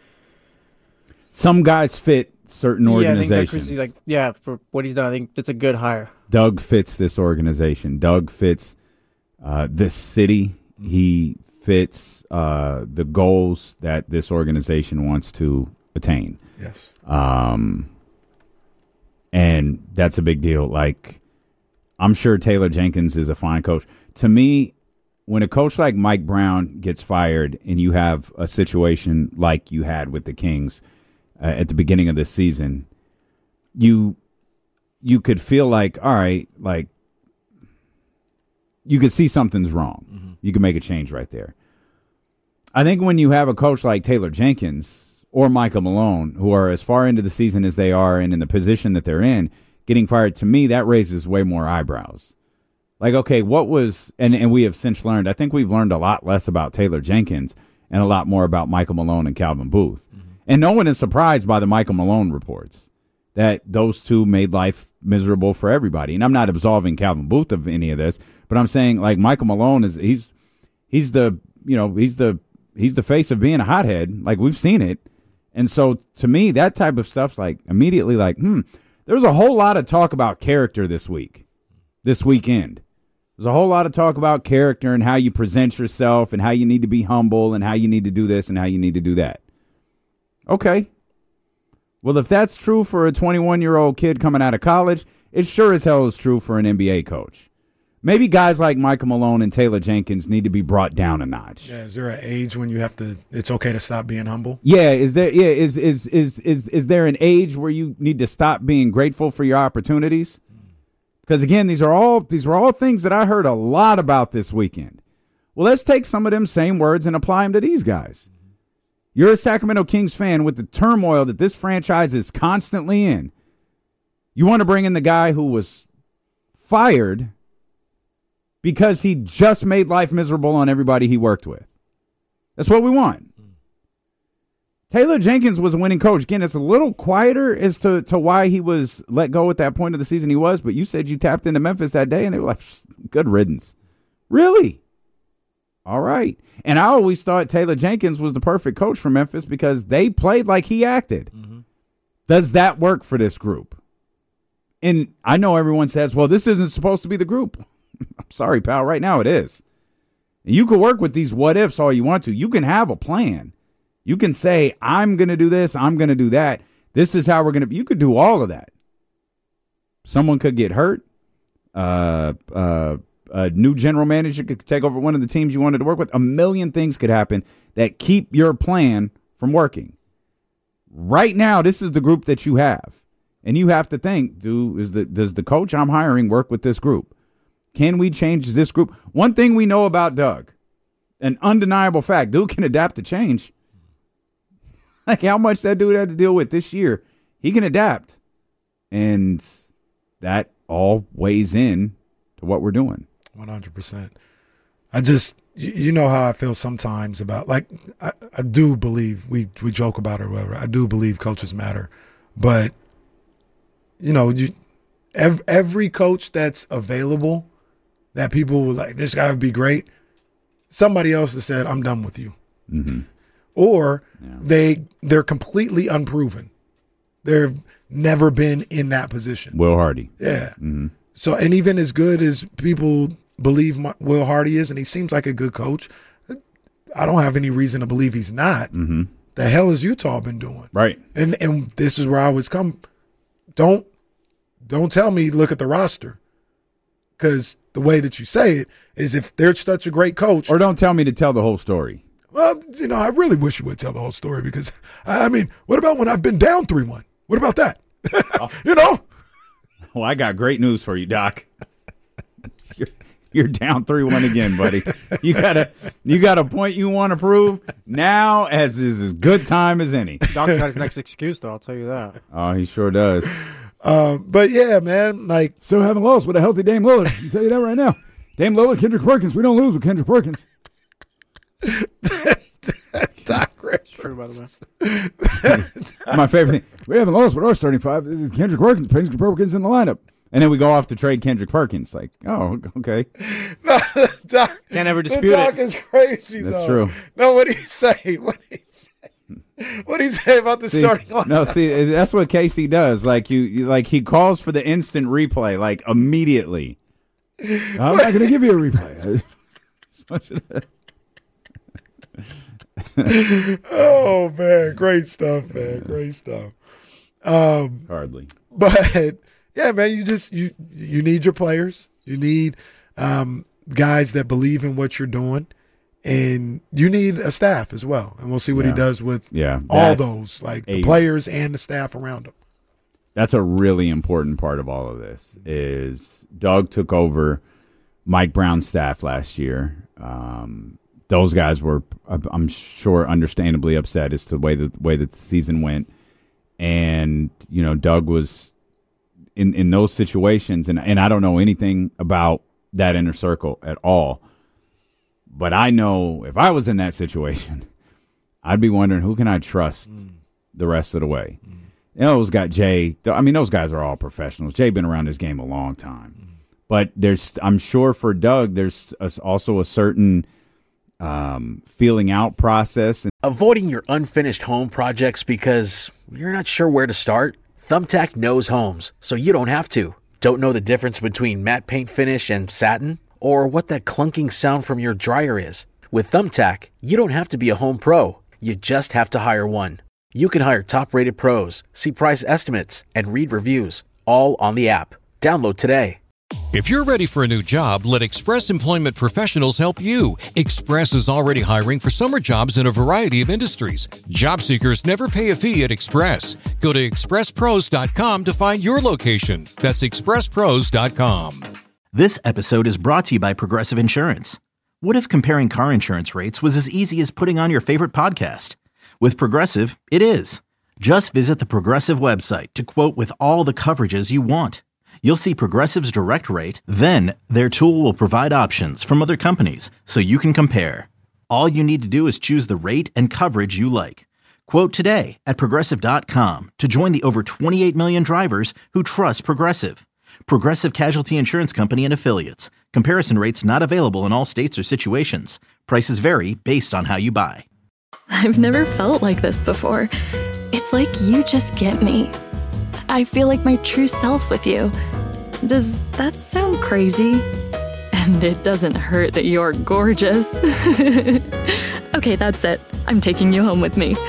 Speaker 6: Some guys fit certain
Speaker 9: Yeah, I think
Speaker 6: organizations.
Speaker 9: Doug Christie, like, yeah, for what he's done, I think it's a good hire.
Speaker 6: Doug fits this organization. Doug fits uh, this city. He fits uh, the goals that this organization wants to attain.
Speaker 7: Yes.
Speaker 6: Um, and that's a big deal. Like, I'm sure Taylor Jenkins is a fine coach. To me, when a coach like Mike Brown gets fired and you have a situation like you had with the Kings uh, at the beginning of this season, you you could feel like, all right, like you could see something's wrong. Mm-hmm. You can make a change right there. I think when you have a coach like Taylor Jenkins or Michael Malone, who are as far into the season as they are and in the position that they're in, getting fired, to me, that raises way more eyebrows. Like, okay, what was, and, and we have since learned, I think we've learned a lot less about Taylor Jenkins and a lot more about Michael Malone and Calvin Booth. Mm-hmm. And no one is surprised by the Michael Malone reports that those two made life miserable for everybody. And I'm not absolving Calvin Booth of any of this, but I'm saying, like, Michael Malone is, he's, he's the, you know, he's the, he's the face of being a hothead. Like, we've seen it. And so to me, that type of stuff's like immediately like, hmm, there was a whole lot of talk about character this week, this weekend. There's a whole lot of talk about character and how you present yourself and how you need to be humble and how you need to do this and how you need to do that. Okay. Well, if that's true for a twenty-one-year-old kid coming out of college, it sure as hell is true for an N B A coach. Maybe guys like Michael Malone and Taylor Jenkins need to be brought down a notch.
Speaker 7: Yeah, is there an age when you have to? It's okay to stop being humble.
Speaker 6: Yeah, is there? Yeah, is is is is is there an age where you need to stop being grateful for your opportunities? Because again, these are all these are all things that I heard a lot about this weekend. Well, let's take some of them same words and apply them to these guys. You're a Sacramento Kings fan with the turmoil that this franchise is constantly in. You want to bring in the guy who was fired because he just made life miserable on everybody he worked with. That's what we want. Taylor Jenkins was a winning coach. Again, it's a little quieter as to, to why he was let go at that point of the season he was, but you said you tapped into Memphis that day, and they were like, good riddance. Really? All right. And I always thought Taylor Jenkins was the perfect coach for Memphis because they played like he acted. Mm-hmm. Does that work for this group? And I know everyone says, well, this isn't supposed to be the group. I'm sorry, pal. Right now it is. You can work with these what ifs all you want to. You can have a plan. You can say, I'm going to do this. I'm going to do that. This is how we're going to. You could do all of that. Someone could get hurt. Uh, uh, a new general manager could take over one of the teams you wanted to work with. A million things could happen that keep your plan from working. Right now, this is the group that you have. And you have to think, do, is the, does the coach I'm hiring work with this group? Can we change this group? One thing we know about Doug, an undeniable fact, dude can adapt to change. Like how much that dude had to deal with this year, he can adapt. And that all weighs in to what we're doing.
Speaker 7: one hundred percent. I just, you know how I feel sometimes about, like, I, I do believe, we, we joke about it or whatever, I do believe coaches matter. But, you know, you, every, every coach that's available that people were like, this guy would be great, somebody else has said, I'm done with you.
Speaker 6: Mm-hmm.
Speaker 7: Or
Speaker 6: yeah.
Speaker 7: they, they're completely unproven. They've never been in that position.
Speaker 6: Will Hardy.
Speaker 7: Yeah.
Speaker 6: Mm-hmm.
Speaker 7: So, and even as good as people believe Will Hardy is, and he seems like a good coach, I don't have any reason to believe he's not.
Speaker 6: Mm-hmm.
Speaker 7: The hell has Utah been doing?
Speaker 6: Right.
Speaker 7: And and this is where I always come. Don't don't tell me look at the roster, because the way that you say it is if they're such a great coach.
Speaker 6: Or don't tell me to tell the whole story.
Speaker 7: Well, you know, I really wish you would tell the whole story because, I mean, what about when I've been down three one? What about that? Oh. You know?
Speaker 6: Well, I got great news for you, Doc. You're, you're down three one again, buddy. You got a you got a point you want to prove now, as is as good time as any.
Speaker 9: Doc's got his next excuse, though. I'll tell you that.
Speaker 6: Oh, he sure does.
Speaker 7: Uh, but yeah, man, like
Speaker 6: so haven't lost with a healthy Dame Lillard. I can tell you that right now. Dame Lillard, Kendrick Perkins. We don't lose with Kendrick Perkins.
Speaker 9: It's true, by the
Speaker 6: way. My favorite thing. We haven't lost with our starting five. Kendrick Perkins, Kendrick Perkins in the lineup. And then we go off to trade Kendrick Perkins. Like, oh, okay.
Speaker 7: No, Doc,
Speaker 9: can't ever dispute
Speaker 7: the Doc
Speaker 9: it.
Speaker 7: is crazy,
Speaker 6: That's
Speaker 7: though.
Speaker 6: true.
Speaker 7: No, what did he say? What did he say? What did he say about the
Speaker 6: see,
Speaker 7: starting lineup?
Speaker 6: No, see, that's what Casey does. Like you, you like he calls for the instant replay, like immediately. I'm not going to give you a replay.
Speaker 7: Oh man, great stuff, man, great stuff. Um,
Speaker 6: Hardly,
Speaker 7: but yeah, man, you just you you need your players. You need um, guys that believe in what you're doing, and you need a staff as well. And we'll see what
Speaker 6: yeah.
Speaker 7: he does with
Speaker 6: yeah,
Speaker 7: all those, like the
Speaker 6: a,
Speaker 7: players and the staff around him.
Speaker 6: That's a really important part of all of this. Is Doug took over Mike Brown's staff last year. Um, those guys were, I'm sure, understandably upset as to the way the way that the season went. And, you know, Doug was in, in those situations, and, and I don't know anything about that inner circle at all. But I know if I was in that situation, I'd be wondering, who can I trust mm. the rest of the way? Mm. You know, those got Jay. I mean, those guys are all professionals. Jay been around this game a long time. Mm. But there's, I'm sure for Doug, there's a, also a certain um, feeling out process.
Speaker 1: Avoiding your unfinished home projects because you're not sure where to start? Thumbtack knows homes, so you don't have to. Don't know the difference between matte paint finish and satin? Or what that clunking sound from your dryer is? With Thumbtack, you don't have to be a home pro. You just have to hire one. You can hire top-rated pros, see price estimates, and read reviews, all on the app. Download today.
Speaker 2: If you're ready for a new job, let Express Employment Professionals help you. Express is already hiring for summer jobs in a variety of industries. Job seekers never pay a fee at Express. Go to express pros dot com to find your location. That's express pros dot com.
Speaker 3: This episode is brought to you by Progressive Insurance. What if comparing car insurance rates was as easy as putting on your favorite podcast? With Progressive, it is. Just visit the Progressive website to quote with all the coverages you want. You'll see Progressive's direct rate, then their tool will provide options from other companies so you can compare. All you need to do is choose the rate and coverage you like. Quote today at progressive dot com to join the over twenty-eight million drivers who trust Progressive. Progressive Casualty Insurance Company and Affiliates. Comparison rates not available in all states or situations. Prices vary based on how you buy.
Speaker 4: I've never felt like this before. It's like you just get me. I feel like my true self with you. Does that sound crazy? And it doesn't hurt that you're gorgeous. Okay, that's it. I'm taking you home with me.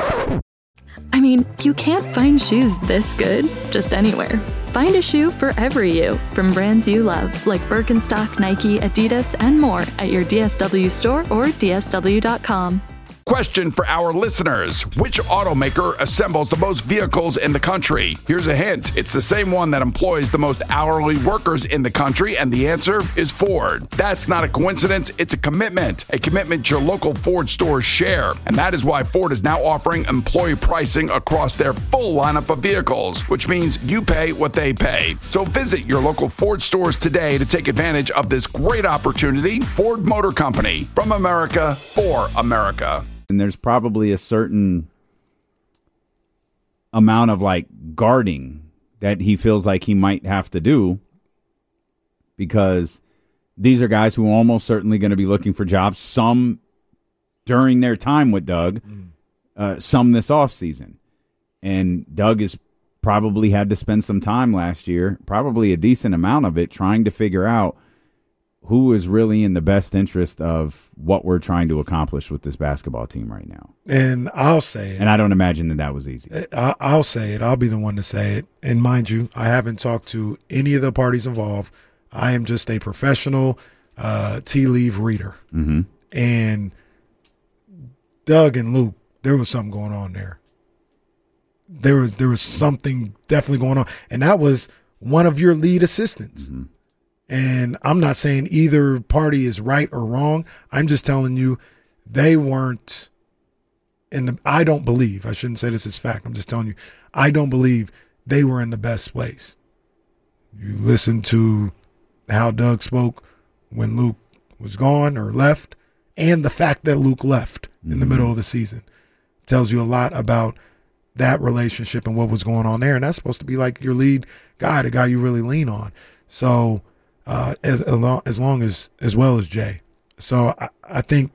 Speaker 4: I mean, you can't find shoes this good just anywhere. Find a shoe for every you from brands you love, like Birkenstock, Nike, Adidas, and more at your D S W store or D S W dot com.
Speaker 11: Question for our listeners. Which automaker assembles the most vehicles in the country? Here's a hint. It's the same one that employs the most hourly workers in the country, and the answer is Ford. That's not a coincidence. It's a commitment. A commitment your local Ford stores share. And that is why Ford is now offering employee pricing across their full lineup of vehicles, which means you pay what they pay. So visit your local Ford stores today to take advantage of this great opportunity. Ford Motor Company, from America for America.
Speaker 6: And there's probably a certain amount of like guarding that he feels like he might have to do, because these are guys who are almost certainly going to be looking for jobs, some during their time with Doug, mm. uh, some this offseason. And Doug has probably had to spend some time last year, probably a decent amount of it, trying to figure out who is really in the best interest of what we're trying to accomplish with this basketball team right now.
Speaker 7: And I'll say it.
Speaker 6: And I don't imagine that that was easy.
Speaker 7: I'll say it. I'll be the one to say it. And mind you, I haven't talked to any of the parties involved. I am just a professional uh, tea leaf reader.
Speaker 6: Mm-hmm.
Speaker 7: And Doug and Luke, there was something going on there. There was there was something definitely going on. And that was one of your lead assistants.
Speaker 6: Mm-hmm.
Speaker 7: And I'm not saying either party is right or wrong. I'm just telling you they weren't in the, I don't believe, I shouldn't say this as fact. I'm just telling you, I don't believe they were in the best place. You listen to how Doug spoke when Luke was gone or left, and the fact that Luke left mm-hmm. in the middle of the season tells you a lot about that relationship and what was going on there. And that's supposed to be like your lead guy, the guy you really lean on. So, Uh, as as long, as long as as well as Jay. So I, I think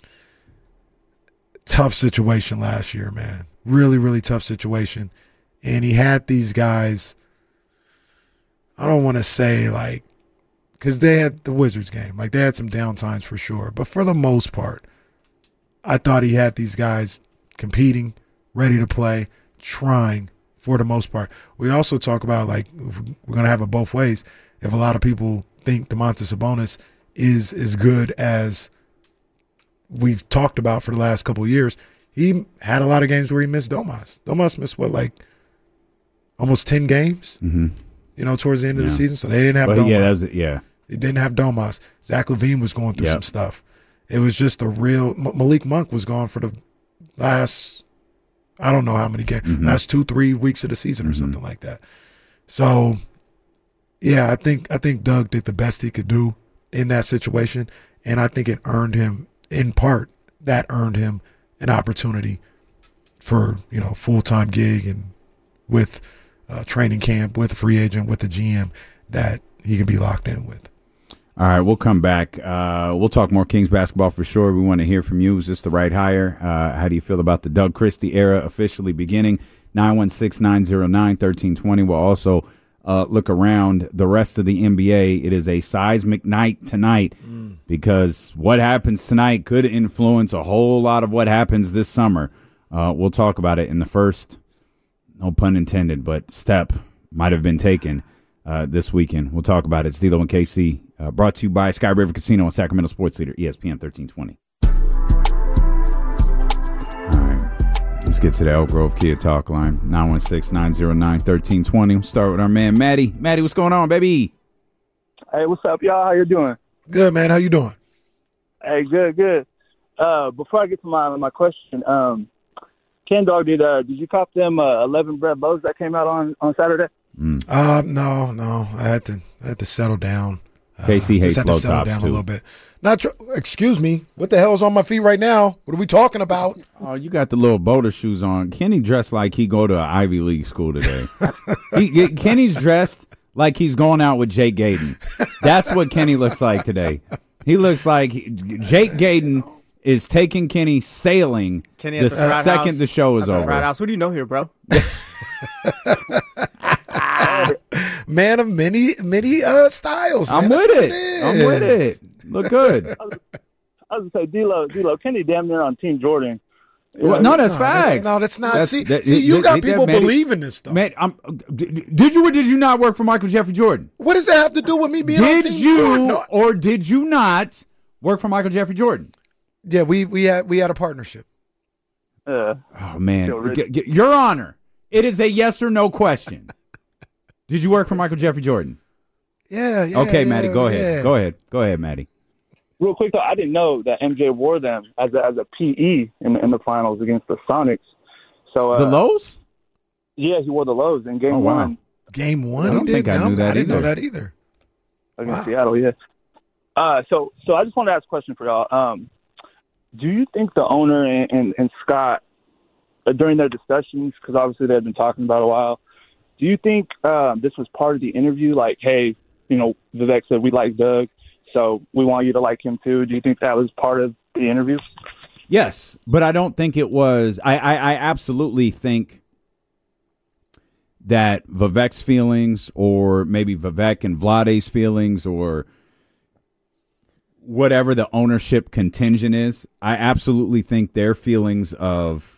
Speaker 7: tough situation last year, man. Really, really tough situation. And he had these guys, I don't want to say like, because they had the Wizards game. Like they had some down times for sure. But for the most part, I thought he had these guys competing, ready to play, trying for the most part. We also talk about like, we're going to have it both ways. If a lot of people think Domantas Sabonis is as good as we've talked about for the last couple of years, he had a lot of games where he missed Domas. Domas missed, what, like almost ten games,
Speaker 6: mm-hmm.
Speaker 7: you know, towards the end of
Speaker 6: yeah.
Speaker 7: the season? So they didn't have
Speaker 6: but
Speaker 7: Domas.
Speaker 6: Yeah, that was, yeah.
Speaker 7: They didn't have Domas. Zach LaVine was going through
Speaker 6: yep.
Speaker 7: some stuff. It was just a real – Malik Monk was gone for the last – I don't know how many games, mm-hmm. last two, three weeks of the season or mm-hmm. something like that. So – Yeah, I think I think Doug did the best he could do in that situation, and I think it earned him, in part, that earned him an opportunity for, you know, full-time gig and with uh, training camp, with a free agent, with the G M that he could be locked in with.
Speaker 6: All right, we'll come back. Uh, we'll talk more Kings basketball for sure. We want to hear from you. Is this the right hire? Uh, how do you feel about the Doug Christie era officially beginning? nine one six, nine zero nine, one three two zero. We'll also uh, look around the rest of the N B A. It is a seismic night tonight mm. because what happens tonight could influence a whole lot of what happens this summer. Uh, we'll talk about it in the first, no pun intended, but step might have been taken uh, this weekend. We'll talk about it. It's D'Lo and K C, uh, brought to you by Sky River Casino and Sacramento Sports Leader, E S P N thirteen twenty. Let's get to the Elk Grove Kia Talk line, nine one six, nine zero nine, one three two zero. We'll start with our man, Maddie. Maddie, what's going on, baby?
Speaker 12: Hey, what's up, y'all? How you doing?
Speaker 7: Good, man. How you doing?
Speaker 12: Hey, good, good. Uh, before I get to my my question, um, Ken Dog, did uh, did you cop them uh, eleven bread bows that came out on, on Saturday?
Speaker 7: Mm. Uh, no, no. I had to I had to settle down.
Speaker 6: K C
Speaker 7: uh,
Speaker 6: hates
Speaker 7: just had
Speaker 6: low
Speaker 7: to settle
Speaker 6: tops
Speaker 7: down
Speaker 6: too.
Speaker 7: a little bit. Not tr- excuse me. What the hell's on my feet right now? What are we talking about?
Speaker 6: Oh, you got the little boater shoes on. Kenny dressed like he go to an Ivy League school today. he, Kenny's dressed like he's going out with Jake Gayden. That's what Kenny looks like today. He looks like he, Jake Gayden is taking Kenny sailing
Speaker 9: Kenny
Speaker 6: the,
Speaker 9: the
Speaker 6: second
Speaker 9: house,
Speaker 6: the show is
Speaker 9: the
Speaker 6: over.
Speaker 9: frat house. Who do you know here, bro?
Speaker 7: Man of many many uh, styles.
Speaker 6: I'm
Speaker 7: man.
Speaker 6: with
Speaker 7: That's
Speaker 6: it.
Speaker 7: it
Speaker 6: I'm with it. Look good.
Speaker 12: I was, I was going to say, D-Lo, D-Lo, Kenny damn near on Team Jordan.
Speaker 6: Well, no, that's
Speaker 7: no,
Speaker 6: facts.
Speaker 7: That's, no, that's not.
Speaker 6: That's,
Speaker 7: see,
Speaker 6: that,
Speaker 7: see, you
Speaker 6: that,
Speaker 7: got
Speaker 6: that,
Speaker 7: people
Speaker 6: that,
Speaker 7: believing this stuff.
Speaker 6: Man, I'm, did you or did you not work for Michael Jeffrey Jordan?
Speaker 7: What does that have to do with me being
Speaker 6: did
Speaker 7: on Team
Speaker 6: you
Speaker 7: Jordan? No.
Speaker 6: or did you not work for Michael Jeffrey Jordan?
Speaker 7: Yeah, we we had we had a partnership.
Speaker 12: Uh,
Speaker 6: oh man, G- G- Your Honor, it is a yes or no question. Did you work for Michael Jeffrey Jordan?
Speaker 7: Yeah, yeah.
Speaker 6: Okay,
Speaker 7: yeah,
Speaker 6: Maddie, go
Speaker 7: yeah.
Speaker 6: ahead. Go ahead. Go ahead, Maddie.
Speaker 12: Real quick, though, I didn't know that M J wore them as a, as a P E in, in the finals against the Sonics. So uh,
Speaker 6: the lows?
Speaker 12: Yeah, he wore the lows in game
Speaker 6: oh, wow.
Speaker 12: one.
Speaker 7: Game one?
Speaker 6: I don't
Speaker 7: he
Speaker 6: think
Speaker 7: did?
Speaker 6: I
Speaker 7: no,
Speaker 6: knew that
Speaker 7: I didn't
Speaker 6: either.
Speaker 7: know that either.
Speaker 12: Against
Speaker 7: Wow.
Speaker 12: Seattle, yeah. Uh, so, so I just want to ask a question for y'all. Um, do you think the owner and, and, and Scott, uh, during their discussions, because obviously they've been talking about it a while, do you think um, this was part of the interview? Like, hey, you know, Vivek said we like Doug, so we want you to like him too. Do you think that was part of the interview?
Speaker 6: Yes, but I don't think it was. I, I, I absolutely think that Vivek's feelings, or maybe Vivek and Vlade's feelings, or whatever the ownership contingent is, I absolutely think their feelings of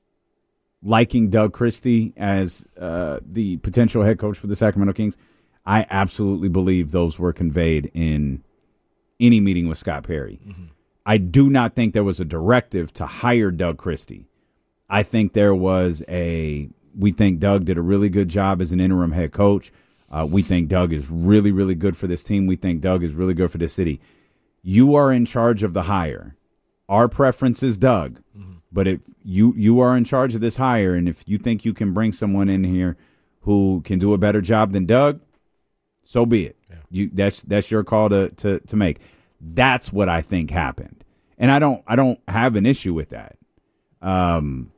Speaker 6: liking Doug Christie as uh, the potential head coach for the Sacramento Kings, I absolutely believe those were conveyed in any meeting with Scott Perry. Mm-hmm. I do not think there was a directive to hire Doug Christie. I think there was a, we think Doug did a really good job as an interim head coach. Uh, we think Doug is really, really good for this team. We think Doug is really good for this city. You are in charge of the hire. Our preference is Doug. Mm-hmm. But if you, you are in charge of this hire, and if you think you can bring someone in here who can do a better job than Doug, so be it. Yeah. You that's that's your call to, to to make. That's what I think happened, and I don't I don't have an issue with that. Um,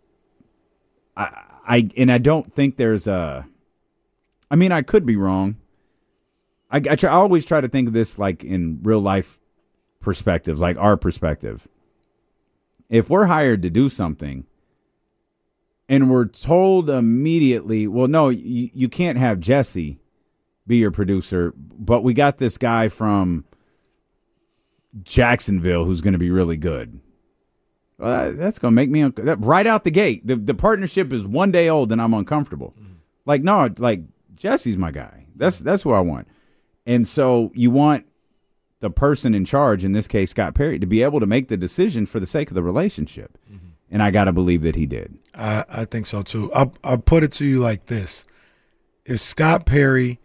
Speaker 6: I I and I don't think there's a. I mean, I could be wrong. I I, try, I always try to think of this like in real life perspectives, like our perspective. If we're hired to do something and we're told immediately, well, no, you, you can't have Jesse be your producer, but we got this guy from Jacksonville who's going to be really good. Well, that, that's going to make me, un- that, right out the gate, the, the partnership is one day old and I'm uncomfortable. Mm-hmm. Like, no, like Jesse's my guy. That's, that's who I want. And so you want the person in charge, in this case, Scott Perry, to be able to make the decision for the sake of the relationship. Mm-hmm. And I got to believe that he did.
Speaker 7: I, I think so, too. I'll, I'll put it to you like this. If Scott Perry,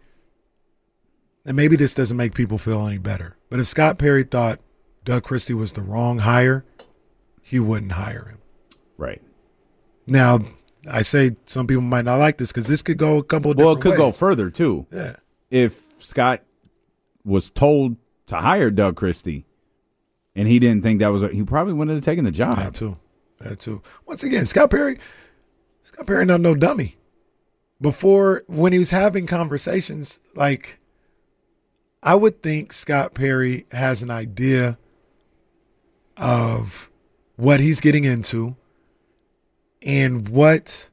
Speaker 7: and maybe this doesn't make people feel any better, but if Scott Perry thought Doug Christie was the wrong hire, he wouldn't hire him.
Speaker 6: Right.
Speaker 7: Now, I say some people might not like this because this could go a couple of
Speaker 6: well,
Speaker 7: different
Speaker 6: it could
Speaker 7: ways.
Speaker 6: go further, too.
Speaker 7: Yeah.
Speaker 6: If Scott was told to hire Doug Christie, and he didn't think that was, a, he probably wouldn't have taken the job.
Speaker 7: That too, that too. Once again, Scott Perry, Scott Perry not no dummy. Before, when he was having conversations, like I would think Scott Perry has an idea of what he's getting into and what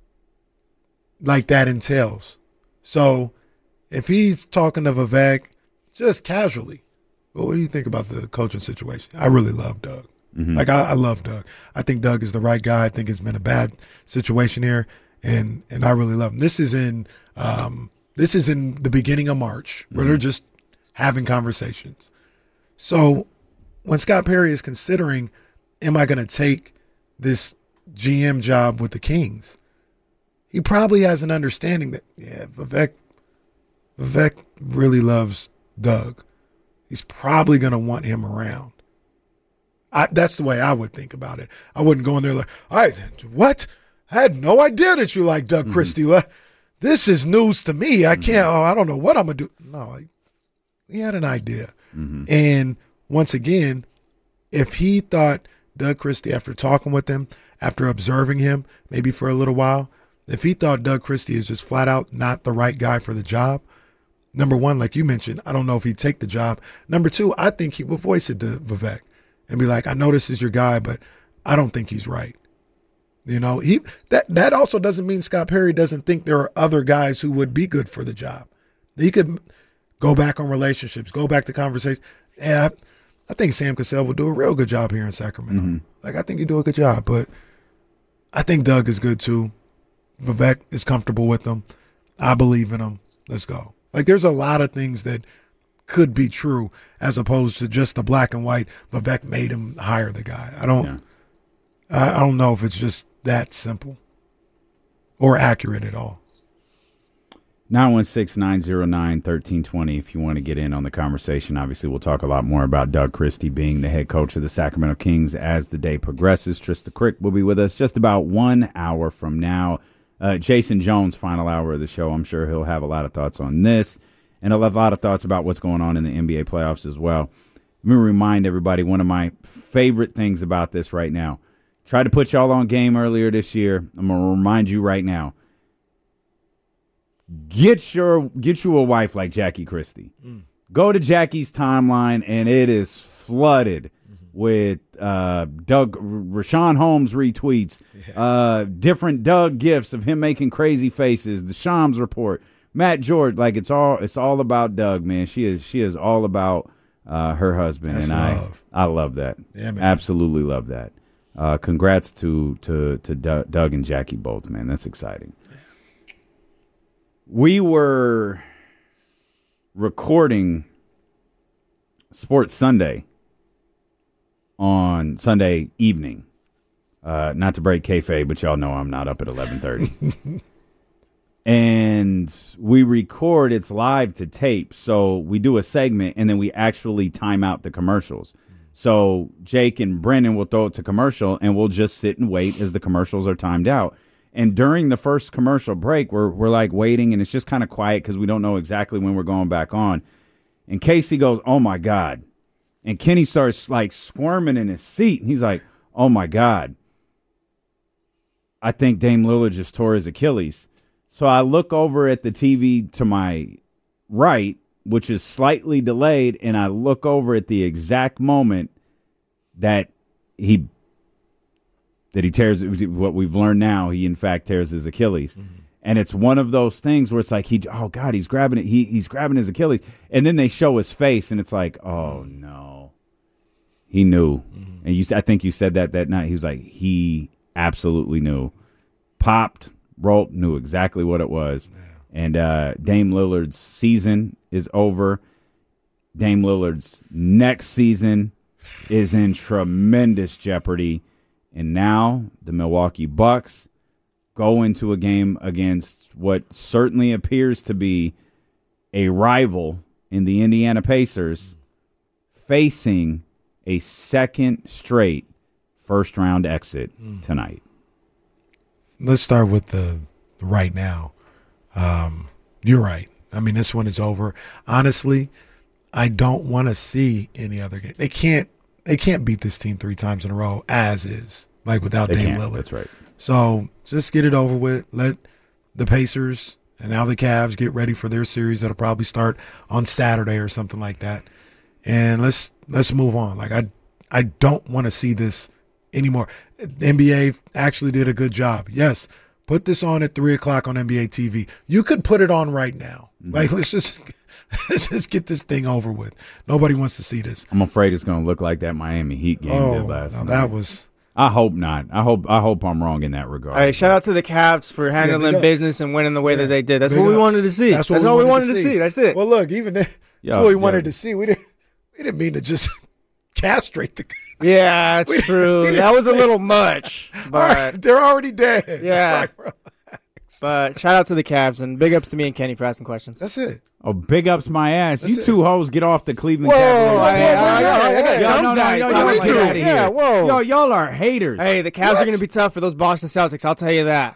Speaker 7: like that entails. So if he's talking to Vivek just casually, well, what do you think about the coaching situation? I really love Doug. Mm-hmm. Like I, I love Doug. I think Doug is the right guy. I think it's been a bad situation here, and and I really love him. This is in um, this is in the beginning of March where mm-hmm. they're just having conversations. So when Scott Perry is considering, am I going to take this G M job with the Kings? He probably has an understanding that, yeah, Vivek, Vivek really loves Doug. He's probably going to want him around. I, that's the way I would think about it. I wouldn't go in there like, I what? I had no idea that you like Doug mm-hmm. Christie. This is news to me. I can't, mm-hmm. oh, I don't know what I'm going to do. No, he had an idea. Mm-hmm. And once again, if he thought Doug Christie, after talking with him, after observing him, maybe for a little while, if he thought Doug Christie is just flat out not the right guy for the job, number one, like you mentioned, I don't know if he'd take the job. Number two, I think he would voice it to Vivek and be like, I know this is your guy, but I don't think he's right. You know, he that that also doesn't mean Scott Perry doesn't think there are other guys who would be good for the job. He could go back on relationships, go back to conversations. And I, I think Sam Cassell will do a real good job here in Sacramento. Mm-hmm. Like, I think you do a good job, but I think Doug is good too. Vivek is comfortable with him. I believe in him. Let's go. Like, there's a lot of things that could be true as opposed to just the black and white. Vivek made him hire the guy. I don't. Yeah. I, I don't know if it's just that simple or accurate at all.
Speaker 6: nine one six, nine zero nine, one three two zero if you want to get in on the conversation. Obviously, we'll talk a lot more about Doug Christie being the head coach of the Sacramento Kings as the day progresses. Trista Crick will be with us just about one hour from now. Uh, Jason Jones, final hour of the show. I'm sure he'll have a lot of thoughts on this, and he'll have a lot of thoughts about what's going on in the N B A playoffs as well. Let me remind everybody, one of my favorite things about this right now. Tried to put y'all on game earlier this year. I'm going to remind you right now. Get your get you a wife like Jackie Christie. Mm. Go to Jackie's timeline, and it is flooded mm-hmm. with uh, Doug Rashawn Holmes retweets, yeah. uh, different Doug gifts of him making crazy faces. The Shams report, Matt George. Like it's all it's all about Doug, man. She is she is all about uh, her husband, That's and love. I I love that.
Speaker 7: Yeah, man.
Speaker 6: Absolutely love that. Uh, congrats to to to Doug and Jackie both, man. That's exciting. We were recording Sports Sunday on Sunday evening. Uh, not to break kayfabe, but y'all know I'm not up at eleven thirty. And we record, it's live to tape, so we do a segment, and then we actually time out the commercials. So Jake and Brennan will throw it to commercial, and we'll just sit and wait as the commercials are timed out. And during the first commercial break, we're we're like waiting, and it's just kind of quiet because we don't know exactly when we're going back on. And Casey goes, "Oh my God!" And Kenny starts like squirming in his seat, and he's like, "Oh my God! I think Dame Lillard just tore his Achilles." So I look over at the T V to my right, which is slightly delayed, and I look over at the exact moment that he. That he tears, what we've learned now, he in fact tears his Achilles. Mm-hmm. And it's one of those things where it's like, he, oh God, he's grabbing it. He, he's grabbing his Achilles. And then they show his face, and it's like, oh no. He knew. Mm-hmm. And you, I think you said that that night. He was like, he absolutely knew. Popped, rope, knew exactly what it was. Yeah. And uh, Dame Lillard's season is over. Dame Lillard's next season is in tremendous jeopardy. And now the Milwaukee Bucks go into a game against what certainly appears to be a rival in the Indiana Pacers, facing a second straight first-round exit mm. tonight.
Speaker 7: Let's start with the right now. Um, you're right. I mean, this one is over. Honestly, I don't want to see any other game. They can't. They can't beat this team three times in a row as is, like without
Speaker 6: they
Speaker 7: Dame
Speaker 6: can't.
Speaker 7: Lillard.
Speaker 6: That's right.
Speaker 7: So just get it over with. Let the Pacers And now the Cavs get ready for their series that'll probably start on Saturday or something like that. And let's let's move on. Like I I don't want to see this anymore. The N B A actually did a good job. Yes, put this on at three o'clock on N B A T V. You could put it on right now. Mm-hmm. Like let's just let's just get this thing over with. Nobody wants to see this.
Speaker 6: I'm afraid it's going to look like that Miami Heat game
Speaker 7: oh,
Speaker 6: did last
Speaker 7: no,
Speaker 6: night.
Speaker 7: That was.
Speaker 6: I hope not. I hope I hope I'm wrong in that regard.
Speaker 9: All right, shout out to the Cavs for handling
Speaker 7: yeah,
Speaker 9: business and winning the way
Speaker 7: yeah,
Speaker 9: that they did. That's what we
Speaker 7: up.
Speaker 9: wanted to see.
Speaker 7: That's,
Speaker 9: That's
Speaker 7: we
Speaker 9: all
Speaker 7: wanted
Speaker 9: we wanted
Speaker 7: to
Speaker 9: to
Speaker 7: see.
Speaker 9: see. That's it.
Speaker 7: Well, look, even that, that's
Speaker 6: yo,
Speaker 7: what we wanted
Speaker 6: yo.
Speaker 7: to see. We didn't we didn't mean to just castrate the.
Speaker 9: Yeah, it's
Speaker 7: we,
Speaker 9: true.
Speaker 7: We
Speaker 9: that was a little much, but
Speaker 7: right, they're already dead.
Speaker 9: Yeah. But shout out to the Cavs and big ups to me and Kenny for asking questions.
Speaker 7: That's it.
Speaker 6: Oh, big ups my ass.
Speaker 7: That's
Speaker 6: you
Speaker 7: it.
Speaker 6: two hoes get off the Cleveland
Speaker 9: Whoa,
Speaker 6: Cavaliers.
Speaker 9: I, I, I, I, I got
Speaker 6: Yo,
Speaker 9: dumped
Speaker 6: no, no,
Speaker 9: that.
Speaker 6: yo,
Speaker 9: It's
Speaker 6: yo,
Speaker 9: all
Speaker 6: get
Speaker 9: like
Speaker 6: out
Speaker 9: that.
Speaker 6: of here.
Speaker 9: Yeah, whoa.
Speaker 6: Yo, y'all are haters.
Speaker 9: Hey, the Cavs
Speaker 7: What?
Speaker 9: are going to be tough for those Boston Celtics. I'll tell you that.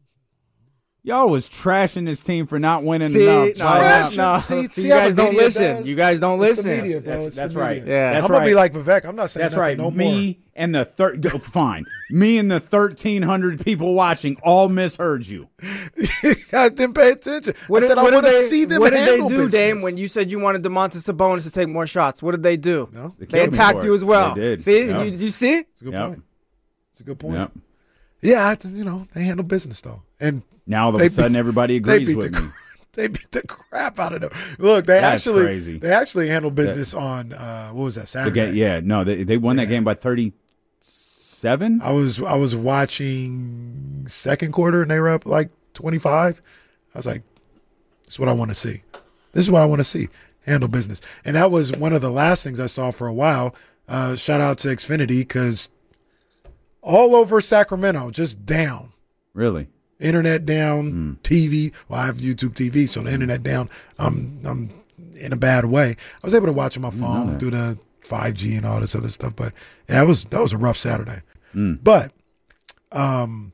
Speaker 6: Y'all was trashing this team for not winning
Speaker 9: See,
Speaker 6: enough.
Speaker 9: no,
Speaker 7: Trash.
Speaker 9: no.
Speaker 7: See-
Speaker 9: See,
Speaker 7: see
Speaker 9: you
Speaker 7: how
Speaker 9: guys
Speaker 7: the
Speaker 9: don't
Speaker 7: media
Speaker 9: listen.
Speaker 7: does?
Speaker 9: You guys don't
Speaker 7: It's the
Speaker 9: listen.
Speaker 7: media, bro.
Speaker 6: That's,
Speaker 7: It's
Speaker 6: that's
Speaker 7: the
Speaker 6: right.
Speaker 7: media.
Speaker 9: Yeah.
Speaker 6: That's
Speaker 7: I'm
Speaker 6: right.
Speaker 7: gonna be like Vivek. I'm not saying
Speaker 6: That's
Speaker 7: nothing
Speaker 6: right.
Speaker 7: no
Speaker 6: Me
Speaker 7: more.
Speaker 6: and the third. Go, fine. Me and the thirteen hundred people watching all misheard you.
Speaker 7: You guys didn't pay attention.
Speaker 9: What
Speaker 7: I
Speaker 9: did,
Speaker 7: said I
Speaker 9: what
Speaker 7: want
Speaker 9: did
Speaker 7: to
Speaker 9: they,
Speaker 7: see them
Speaker 9: What did they
Speaker 7: handle
Speaker 9: do,
Speaker 7: business.
Speaker 9: Dame, when you said you wanted DeMontis Sabonis to take more shots? What did they do?
Speaker 7: No,
Speaker 6: They
Speaker 9: They
Speaker 6: killed me
Speaker 9: attacked
Speaker 6: for
Speaker 9: you
Speaker 6: it.
Speaker 9: as well.
Speaker 6: They did.
Speaker 9: See?
Speaker 6: Yep.
Speaker 9: You, you see?
Speaker 7: It's a good
Speaker 6: Yep.
Speaker 7: point. It's a good point.
Speaker 6: Yep.
Speaker 7: Yeah, I, you know they handle business though, and
Speaker 6: Now all of
Speaker 7: They
Speaker 6: a sudden
Speaker 7: beat-
Speaker 6: everybody
Speaker 7: they
Speaker 6: agrees
Speaker 7: beat
Speaker 6: with
Speaker 7: the,
Speaker 6: me.
Speaker 7: They beat the crap out of them. Look, they
Speaker 6: That's
Speaker 7: actually
Speaker 6: crazy.
Speaker 7: they actually handled business on uh, what was that
Speaker 6: The
Speaker 7: Saturday?
Speaker 6: ga- yeah, no, they they won that
Speaker 7: Yeah.
Speaker 6: game by thirty-seven.
Speaker 7: I was I was watching second quarter and they were up like twenty-five. I was like, this is what I want to see. This is what I want to see. Handle business. And that was one of the last things I saw for a while. Uh, shout out to Xfinity because all over Sacramento, just down.
Speaker 6: Really?
Speaker 7: Internet down,
Speaker 6: Mm.
Speaker 7: T V. Well, I have YouTube T V, so the internet down. I'm I'm in a bad way. I was able to watch on my phone
Speaker 6: that.
Speaker 7: through the five G and all this other stuff, but yeah, that was that was a rough Saturday.
Speaker 6: Mm.
Speaker 7: But um,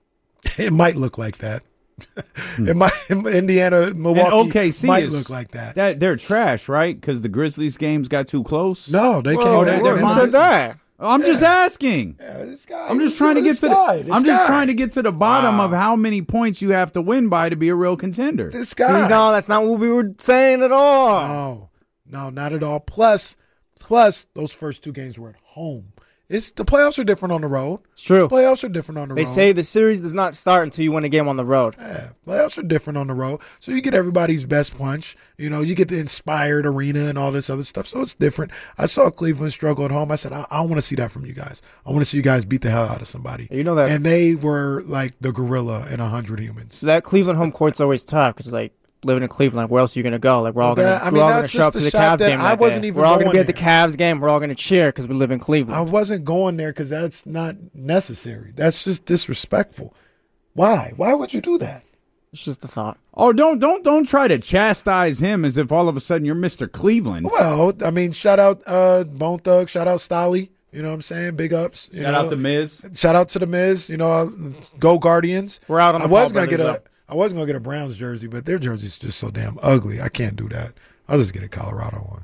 Speaker 7: it might look like that. It might Indiana, Milwaukee
Speaker 6: And O K C
Speaker 7: might
Speaker 6: is-
Speaker 7: look like that.
Speaker 6: That they're trash, right? Because the Grizzlies games got too close.
Speaker 7: No, they
Speaker 9: Whoa,
Speaker 7: can't.
Speaker 6: they-
Speaker 7: they,
Speaker 6: they're
Speaker 9: who
Speaker 6: fine.
Speaker 9: said that?
Speaker 6: I'm just asking.
Speaker 7: Yeah, this guy,
Speaker 6: I'm just trying to get
Speaker 7: this
Speaker 6: to the.
Speaker 7: guy, this
Speaker 6: I'm just
Speaker 7: guy,
Speaker 6: trying to get to the bottom
Speaker 9: Wow.
Speaker 6: of how many points you have to win by to be a real contender.
Speaker 7: This
Speaker 9: See,
Speaker 7: guy.
Speaker 9: no, that's not what we were saying at all.
Speaker 7: No, no, not at all. Plus, plus those first two games were at home. It's the playoffs are different on the road.
Speaker 9: It's true.
Speaker 7: Playoffs are different on the
Speaker 9: They
Speaker 7: road.
Speaker 9: say the series does not start until you win a game on the road.
Speaker 7: Yeah, playoffs are different on the road. So you get everybody's best punch. You know, you get the inspired arena and all this other stuff. So it's different. I saw Cleveland struggle at home. I said, I, I want to see that from you guys. I want to see you guys beat the hell out of somebody.
Speaker 9: You know that-
Speaker 7: And they were like the gorilla in a hundred humans.
Speaker 9: So that Cleveland home court's always tough because, like, living in Cleveland, like, where else are you going to go? Like, we're all
Speaker 7: Well,
Speaker 9: going
Speaker 7: that-
Speaker 9: to
Speaker 7: I
Speaker 9: we're
Speaker 7: mean,
Speaker 9: all going to
Speaker 7: that's
Speaker 9: show up
Speaker 7: just
Speaker 9: to the
Speaker 7: the shot
Speaker 9: Cavs
Speaker 7: that
Speaker 9: game.
Speaker 7: I
Speaker 9: that
Speaker 7: wasn't
Speaker 9: day.
Speaker 7: even
Speaker 9: We're all going to
Speaker 7: going
Speaker 9: be at the
Speaker 7: there.
Speaker 9: Cavs game. We're all going to cheer because we live in
Speaker 7: I
Speaker 9: Cleveland.
Speaker 7: wasn't going there because that's not necessary. That's just disrespectful. Why? Why would you do that?
Speaker 9: It's just the thought.
Speaker 6: Oh, don't don't don't try to chastise him as if all of a sudden you're Mister Cleveland.
Speaker 7: Well, I mean, shout out uh, Bone Thug, shout out Stolly. You know what I'm saying? Big ups. You
Speaker 6: Shout
Speaker 7: know?
Speaker 6: out to Miz.
Speaker 7: Shout out to the Miz. You know, uh, go Guardians.
Speaker 9: We're out on the
Speaker 7: I was
Speaker 9: Paul
Speaker 7: gonna get
Speaker 9: brothers,
Speaker 7: a. I was gonna get a Browns jersey, but their jersey's just so damn ugly. I can't do that. I'll just get a Colorado one.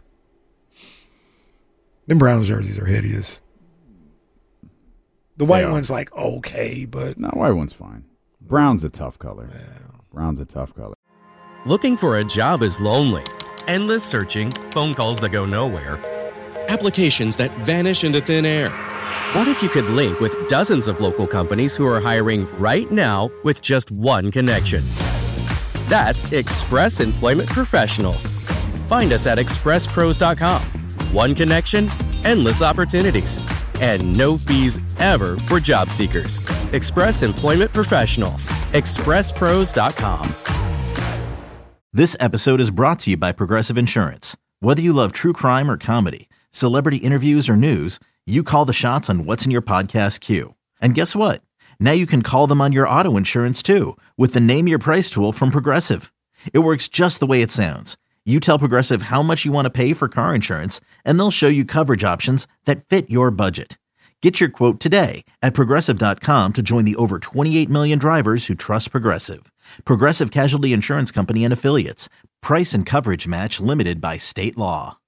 Speaker 7: Them Browns jerseys are hideous. The white
Speaker 6: are.
Speaker 7: one's like okay, but
Speaker 6: No, white one's fine. Brown's a tough color. Brown's a tough color.
Speaker 13: Looking for a job is lonely. Endless searching, phone calls that go nowhere, applications that vanish into thin air. What if you could link with dozens of local companies who are hiring right now with just one connection? That's Express Employment Professionals. Find us at express pros dot com. One connection, endless opportunities, and no fees ever for job seekers. Express Employment Professionals. express pros dot com.
Speaker 3: This episode is brought to you by Progressive Insurance. Whether you love true crime or comedy, celebrity interviews or news, you call the shots on what's in your podcast queue. And guess what? Now you can call them on your auto insurance too with the Name Your Price tool from Progressive. It works just the way it sounds. You tell Progressive how much you want to pay for car insurance, and they'll show you coverage options that fit your budget. Get your quote today at Progressive dot com to join the over twenty-eight million drivers who trust Progressive. Progressive Casualty Insurance Company and Affiliates. Price and coverage match limited by state law.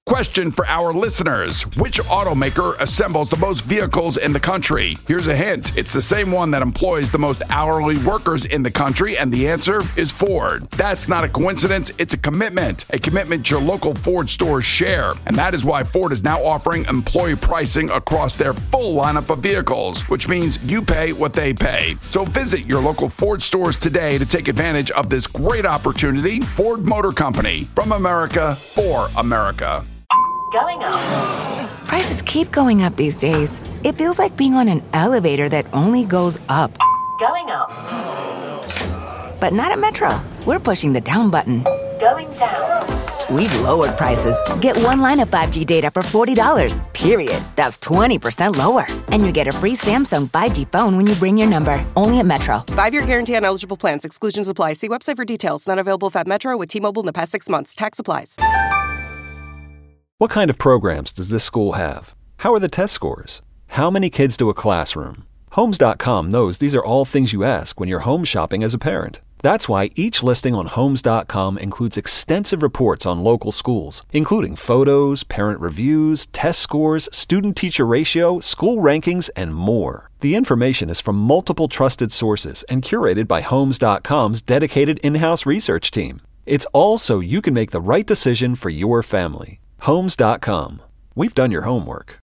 Speaker 11: Question for our listeners. Which automaker assembles the most vehicles in the country? Here's a hint. It's the same one that employs the most hourly workers in the country, and the answer is Ford. That's not a coincidence. It's a commitment. A commitment your local Ford stores share. And that is why Ford is now offering employee pricing across their full lineup of vehicles, which means you pay what they pay. So visit your local Ford stores today to take advantage of this great opportunity. Ford Motor Company. From America, for America.
Speaker 14: Going up. Prices keep going up these days. It feels like being on an elevator that only goes up. Going up. But not at Metro. We're pushing the down button. Going down. We've lowered prices. Get one line of five G data for forty dollars, period. That's twenty percent lower. And you get a free Samsung five G phone when you bring your number. Only at Metro.
Speaker 15: Five-year guarantee on eligible plans. Exclusions apply. See website for details. Not available if at Metro with T-Mobile in the past six months. Tax applies.
Speaker 16: What kind of programs does this school have? How are the test scores? How many kids do a classroom? Homes dot com knows these are all things you ask when you're home shopping as a parent. That's why each listing on Homes dot com includes extensive reports on local schools, including photos, parent reviews, test scores, student-teacher ratio, school rankings, and more. The information is from multiple trusted sources and curated by Homes dot com's dedicated in-house research team. It's all so you can make the right decision for your family. Homes dot com. We've done your homework.